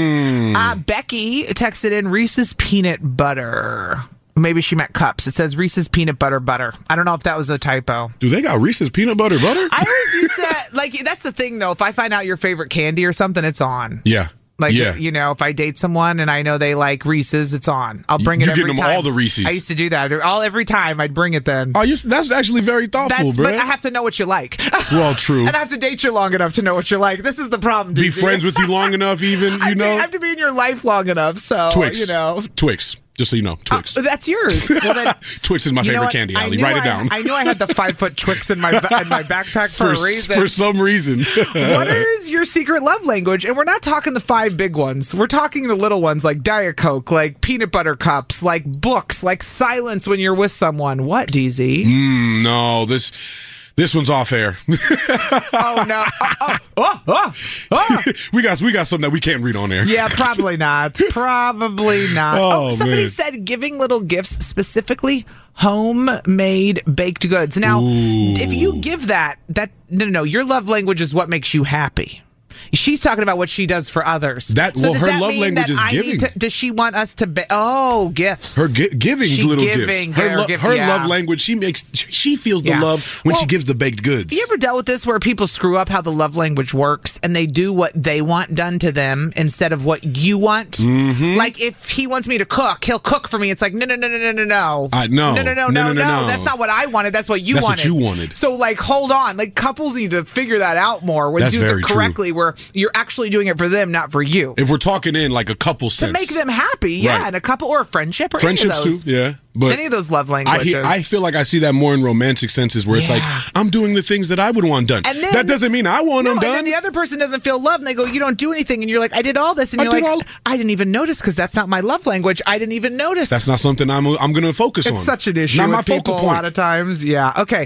Becky texted in Reese's peanut butter. Maybe she meant cups. It says Reese's peanut butter. I don't know if that was a typo. Do they got Reese's peanut butter? I always use that. Like, that's the thing, though. If I find out your favorite candy or something, it's on. Yeah. Like, you know, if I date someone and I know they like Reese's, it's on. I'll bring it every time. You're getting them all the Reese's. I used to do that. Every time I'd bring it then. Oh, that's actually very thoughtful, bro. But I have to know what you like. Well, true. And I have to date you long enough to know what you like. This is the problem, Be friends with you long enough, even, you know? I have to be in your life long enough, so, Twix. you know. Twix. Just so you know, Twix. That's yours. Well, then, Twix is my favorite candy, Allie. Write it down. I knew I had the 5-foot Twix in my backpack for a reason. For some reason. What is your secret love language? And we're not talking the 5 big ones. We're talking the little ones like Diet Coke, like peanut butter cups, like books, like silence when you're with someone. What, DZ? No, This one's off air. Oh no! We got something that we can't read on air. Yeah, probably not. Probably not. Oh, somebody man. said giving little gifts, specifically homemade baked goods. Now, if you give that no, your love language is what makes you happy. She's talking about what she does for others. Her love language is giving. Does she want us to? Gifts. Her giving little gifts. Her love language. She feels the love when she gives the baked goods. You ever dealt with this where people screw up how the love language works and they do what they want done to them instead of what you want? Mm-hmm. Like if he wants me to cook, he'll cook for me. It's like no. No. No. That's not what I wanted. That's what you wanted. That's what you wanted. So like, hold on. Like couples need to figure that out more. When do it correctly, where you're actually doing it for them, not for you. If we're talking in like a couple sense. To make them happy, right. And a couple or a friendship or friendships any of those. Too, yeah. But any of those love languages. I feel like I see that more in romantic senses where it's like, I'm doing the things that I would want done. And then, that doesn't mean I want them done. And then the other person doesn't feel loved and they go, you don't do anything. And you're like, I did all this. And you're like, I didn't even notice because that's not my love language. I didn't even notice. That's not something I'm going to focus on. It's such an issue not with my people focal point. A lot of times. Yeah. Okay.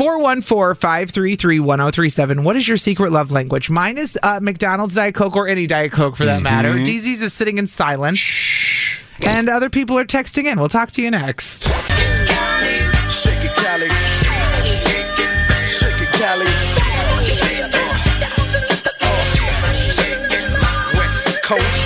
414-533-1037. What is your secret love language? Mine is McDonald's Diet Coke or any Diet Coke for that matter. DZ's is sitting in silence. Shh. And other people are texting in. We'll talk to you next. Shake it, Cali. Shake it, Cali. West Coast.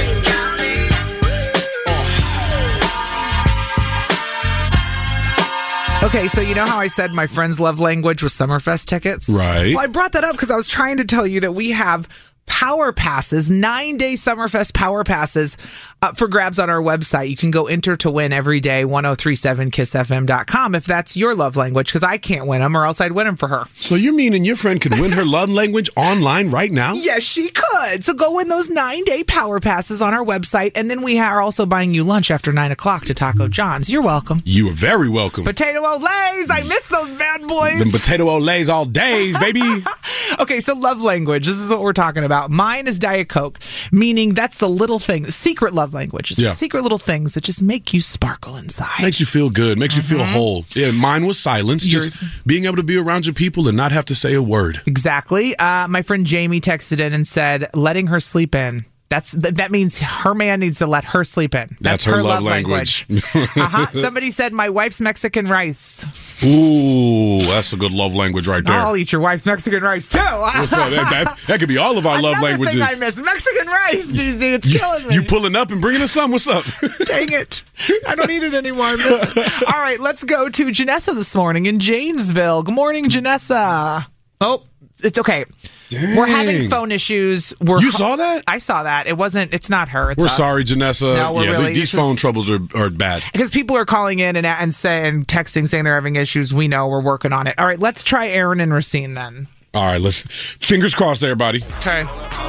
Okay, so you know how I said my friend's love language was Summerfest tickets? Right. Well, I brought that up because I was trying to tell you that we have power passes, 9-day Summerfest power passes up for grabs on our website. You can go enter to win every day, 1037kissfm.com if that's your love language, because I can't win them or else I'd win them for her. So you're meaning your friend could win her love language online right now? Yes, she could. So go win those 9-day power passes on our website, and then we are also buying you lunch after 9 o'clock to Taco John's. You're welcome. You are very welcome. Potato Olays! I miss those bad boys! Them potato Olays all days, baby! Okay, so love language. This is what we're talking about. Mine is Diet Coke, meaning that's the little thing, secret love language. Secret little things that just make you sparkle inside. Makes you feel good, makes you feel whole. Yeah, mine was silence. Just being able to be around your people and not have to say a word. Exactly. My friend Jamie texted in and said, letting her sleep in. That means her man needs to let her sleep in. That's her love language. Somebody said my wife's Mexican rice. Ooh, that's a good love language right there. I'll eat your wife's Mexican rice too. that could be all of our love languages. Another thing I miss, Mexican rice, DZ. It's killing me. You pulling up and bringing us some? What's up? Dang it. I don't eat it anymore. I miss it. All right, let's go to Janessa this morning in Janesville. Good morning, Janessa. Oh, it's okay. Dang. We're having phone issues. You saw that? I saw that. It's not her. It's We're us. sorry, Janessa. No, we're really. These phone troubles are bad. Because people are calling in and texting saying they're having issues. We know. We're working on it. All right, let's try Aaron and Racine then. All right, listen. Fingers crossed, everybody. Okay.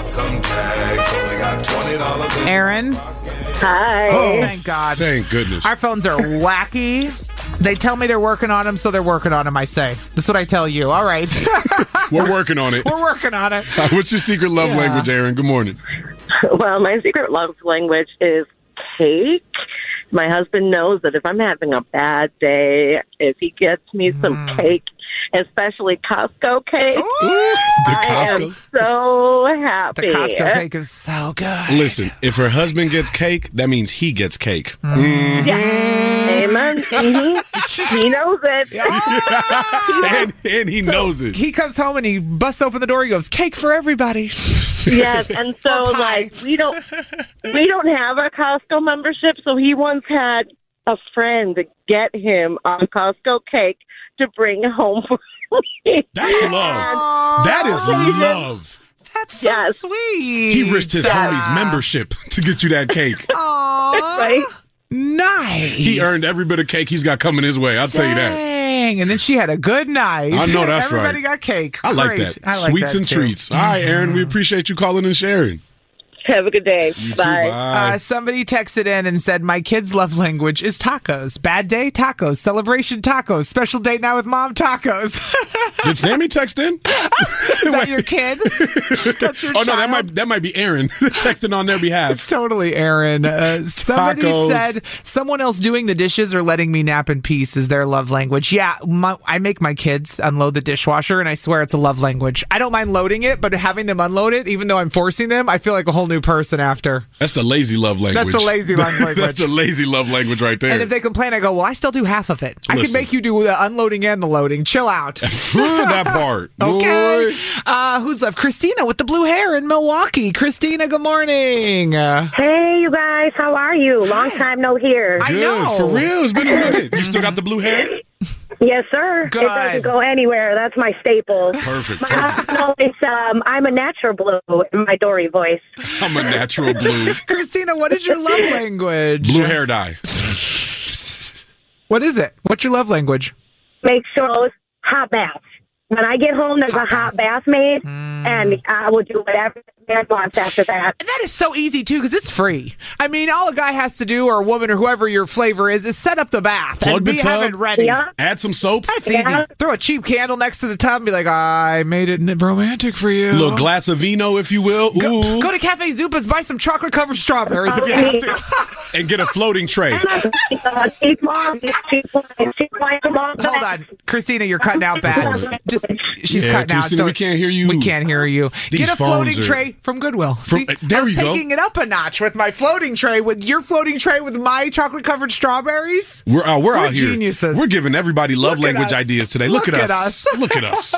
Aaron. Hi. Oh, thank God. Thank goodness. Our phones are wacky. They tell me they're working on them, so they're working on them, I say. That's what I tell you. All right. We're working on it. We're working on it. What's your secret love language, Aaron? Good morning. Well, my secret love language is cake. My husband knows that if I'm having a bad day, if he gets me some cake, especially Costco cake, I am so happy. The Costco cake is so good. Listen, if her husband gets cake, that means he gets cake. Mm-hmm. Yeah. Amen. Mm-hmm. He knows it. and he knows it. He comes home and he busts open the door. He goes, cake for everybody. Yes, and so like we don't have a Costco membership, so he once had a friend get him a Costco cake to bring home for me. That's love. That is love. That's so sweet. He risked his homie's membership to get you that cake. Aww. Right? Nice. He earned every bit of cake he's got coming his way. I'll tell you that. Dang. And then she had a good night. I know that's Everybody right. got cake. I like Great. that. I like Sweets that and too. treats. All right, Aaron, we appreciate you calling and sharing. Have a good day. You too, Bye. bye. Somebody texted in and said, my kid's love language is tacos. Bad day, tacos. Celebration, tacos. Special date now with mom, tacos. Did Sammy text in? Is that your kid? That's your Oh, no, child? that might be Aaron texting on their behalf. It's totally Aaron. Somebody Tacos. said someone else doing the dishes or letting me nap in peace is their love language. Yeah, I make my kids unload the dishwasher, and I swear it's a love language. I don't mind loading it, but having them unload it, even though I'm forcing them, I feel like a whole new person after. That's the lazy love language. That's the lazy love language. That's the lazy love language right there. And if they complain, I go, well, I still do half of it. I can Listen. make you do the unloading and the loading. Chill out. That part. Okay. Boy. Who's left? Christina with the blue hair in Milwaukee. Christina, good morning. Hey, you guys. How are you? Long time no hear. I Good. know. For real. It's been a minute. You still got the blue hair? Yes, sir. Good. It doesn't go anywhere. That's my staple. Perfect. My husband always, I'm a natural blue in my Dory voice. I'm a natural blue. Christina, what is your love language? Blue hair dye. What is it? What's your love language? Make sure hot baths. When I get home, there's a hot bath made, and I will do whatever the man wants after that. And that is so easy, too, because it's free. I mean, all a guy has to do, or a woman, or whoever your flavor is set up the bath Plug and the have tub. it ready. Yeah. Add some soap. That's easy. Throw a cheap candle next to the tub and be like, I made it romantic for you. A little glass of vino, if you will. Ooh. Go to Cafe Zupas, buy some chocolate-covered strawberries if you have to. And get a floating tray. Hold on. Christina, you're cutting out bad. She's cutting out. Christina, So we can't hear you. We can't hear you. These Get a floating phones are- tray from Goodwill. See, there I was you go. taking it up a notch with my floating tray, with your floating tray with my chocolate-covered strawberries. We're out here. Geniuses. We're giving everybody love Look at language us. ideas today. Look at us. Look at us.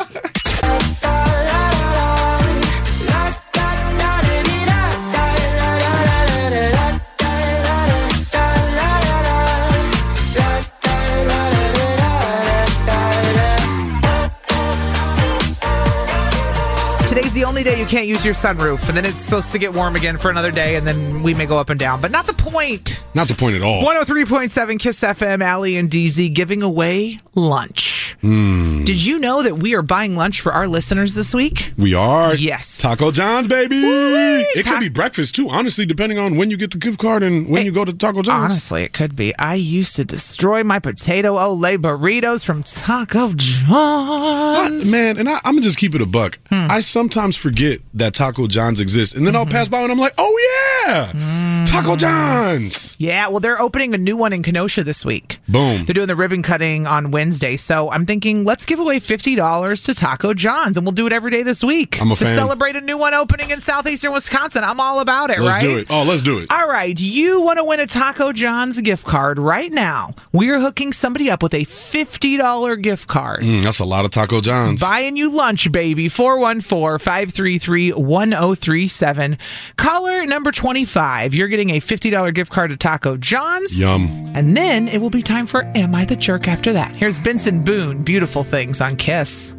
Today's the only day you can't use your sunroof, and then it's supposed to get warm again for another day, and then we may go up and down. But not the point. Not the point at all. 103.7 Kiss FM, Allie and DZ giving away lunch. Did you know that we are buying lunch for our listeners this week? We are. Yes. Taco John's, baby. Woo-wee. It could be breakfast, too, honestly, depending on when you get the gift card and when you go to Taco John's. Honestly, it could be. I used to destroy my potato Olay burritos from Taco John's. Man, and I'm going to just keep it a buck. I sometimes forget that Taco John's exists, and then I'll pass by and I'm like, oh, yeah, Taco John's. Yeah, well, they're opening a new one in Kenosha this week. Boom. They're doing the ribbon cutting on Wednesday. So I'm thinking, let's give away $50 to Taco John's, and we'll do it every day this week. I'm a to fan. celebrate a new one opening in southeastern Wisconsin. I'm all about it, Let's right? do it. Oh, let's do it. All right, you want to win a Taco John's gift card right now. We're hooking somebody up with a $50 gift card. That's a lot of Taco John's. Buying you lunch, baby. 414-533-1037. Caller number 25. You're getting a $50 gift card to Taco John's. Yum. And then it will be time for Am I the Jerk after that. Here's Benson Boone, Beautiful Things on Kiss.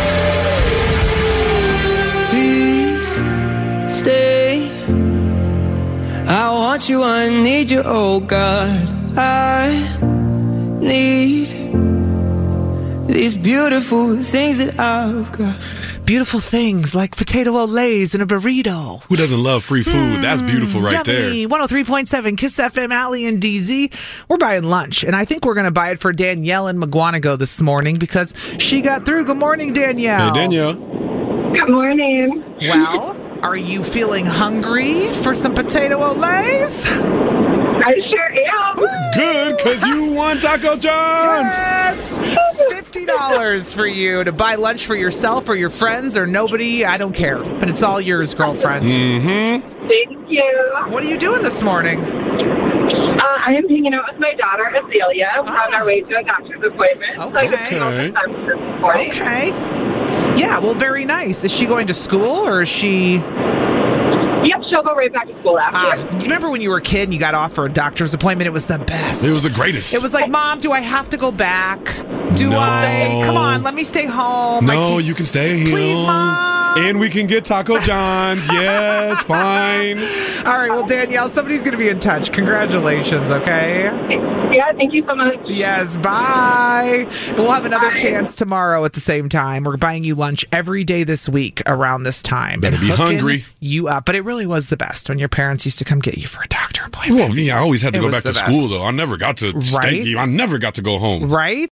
Please stay. I want you, I need you, oh God. I need these beautiful things that I've got. Beautiful things like potato olays and a burrito. Who doesn't love free food? That's beautiful right there. Yummy. 103.7 Kiss FM, Allie and DZ. We're buying lunch, and I think we're going to buy it for Danielle in McGuanago this morning because she got through. Good morning, Danielle. Hey, Danielle. Good morning. Well, are you feeling hungry for some potato olays? I sure am. Good, because you won Taco John's. Yes! $50 for you to buy lunch for yourself or your friends or nobody. I don't care. But it's all yours, girlfriend. Mm-hmm. Thank you. What are you doing this morning? I am hanging out with my daughter, Azalea. We're on our way to a doctor's appointment. So I get to know the time this morning. Okay. Yeah, well, very nice. Is she going to school or is she... Yep, she'll go right back to school after. Do you remember when you were a kid and you got off for a doctor's appointment? It was the best. It was the greatest. It was like, Mom, do I have to go back? No. Come on, let me stay home. No, you can stay here. Please, Mom. And we can get Taco John's. Yes, fine. All right, well, Danielle, somebody's going to be in touch. Congratulations, okay? Yeah, thank you so much. Yes, bye. And we'll have another chance tomorrow at the same time. We're buying you lunch every day this week around this time. Better be hungry. You up. But it really was the best when your parents used to come get you for a doctor appointment. Well, yeah, I always had to go back to school, though. I never got to stay. I never got to go home. Right?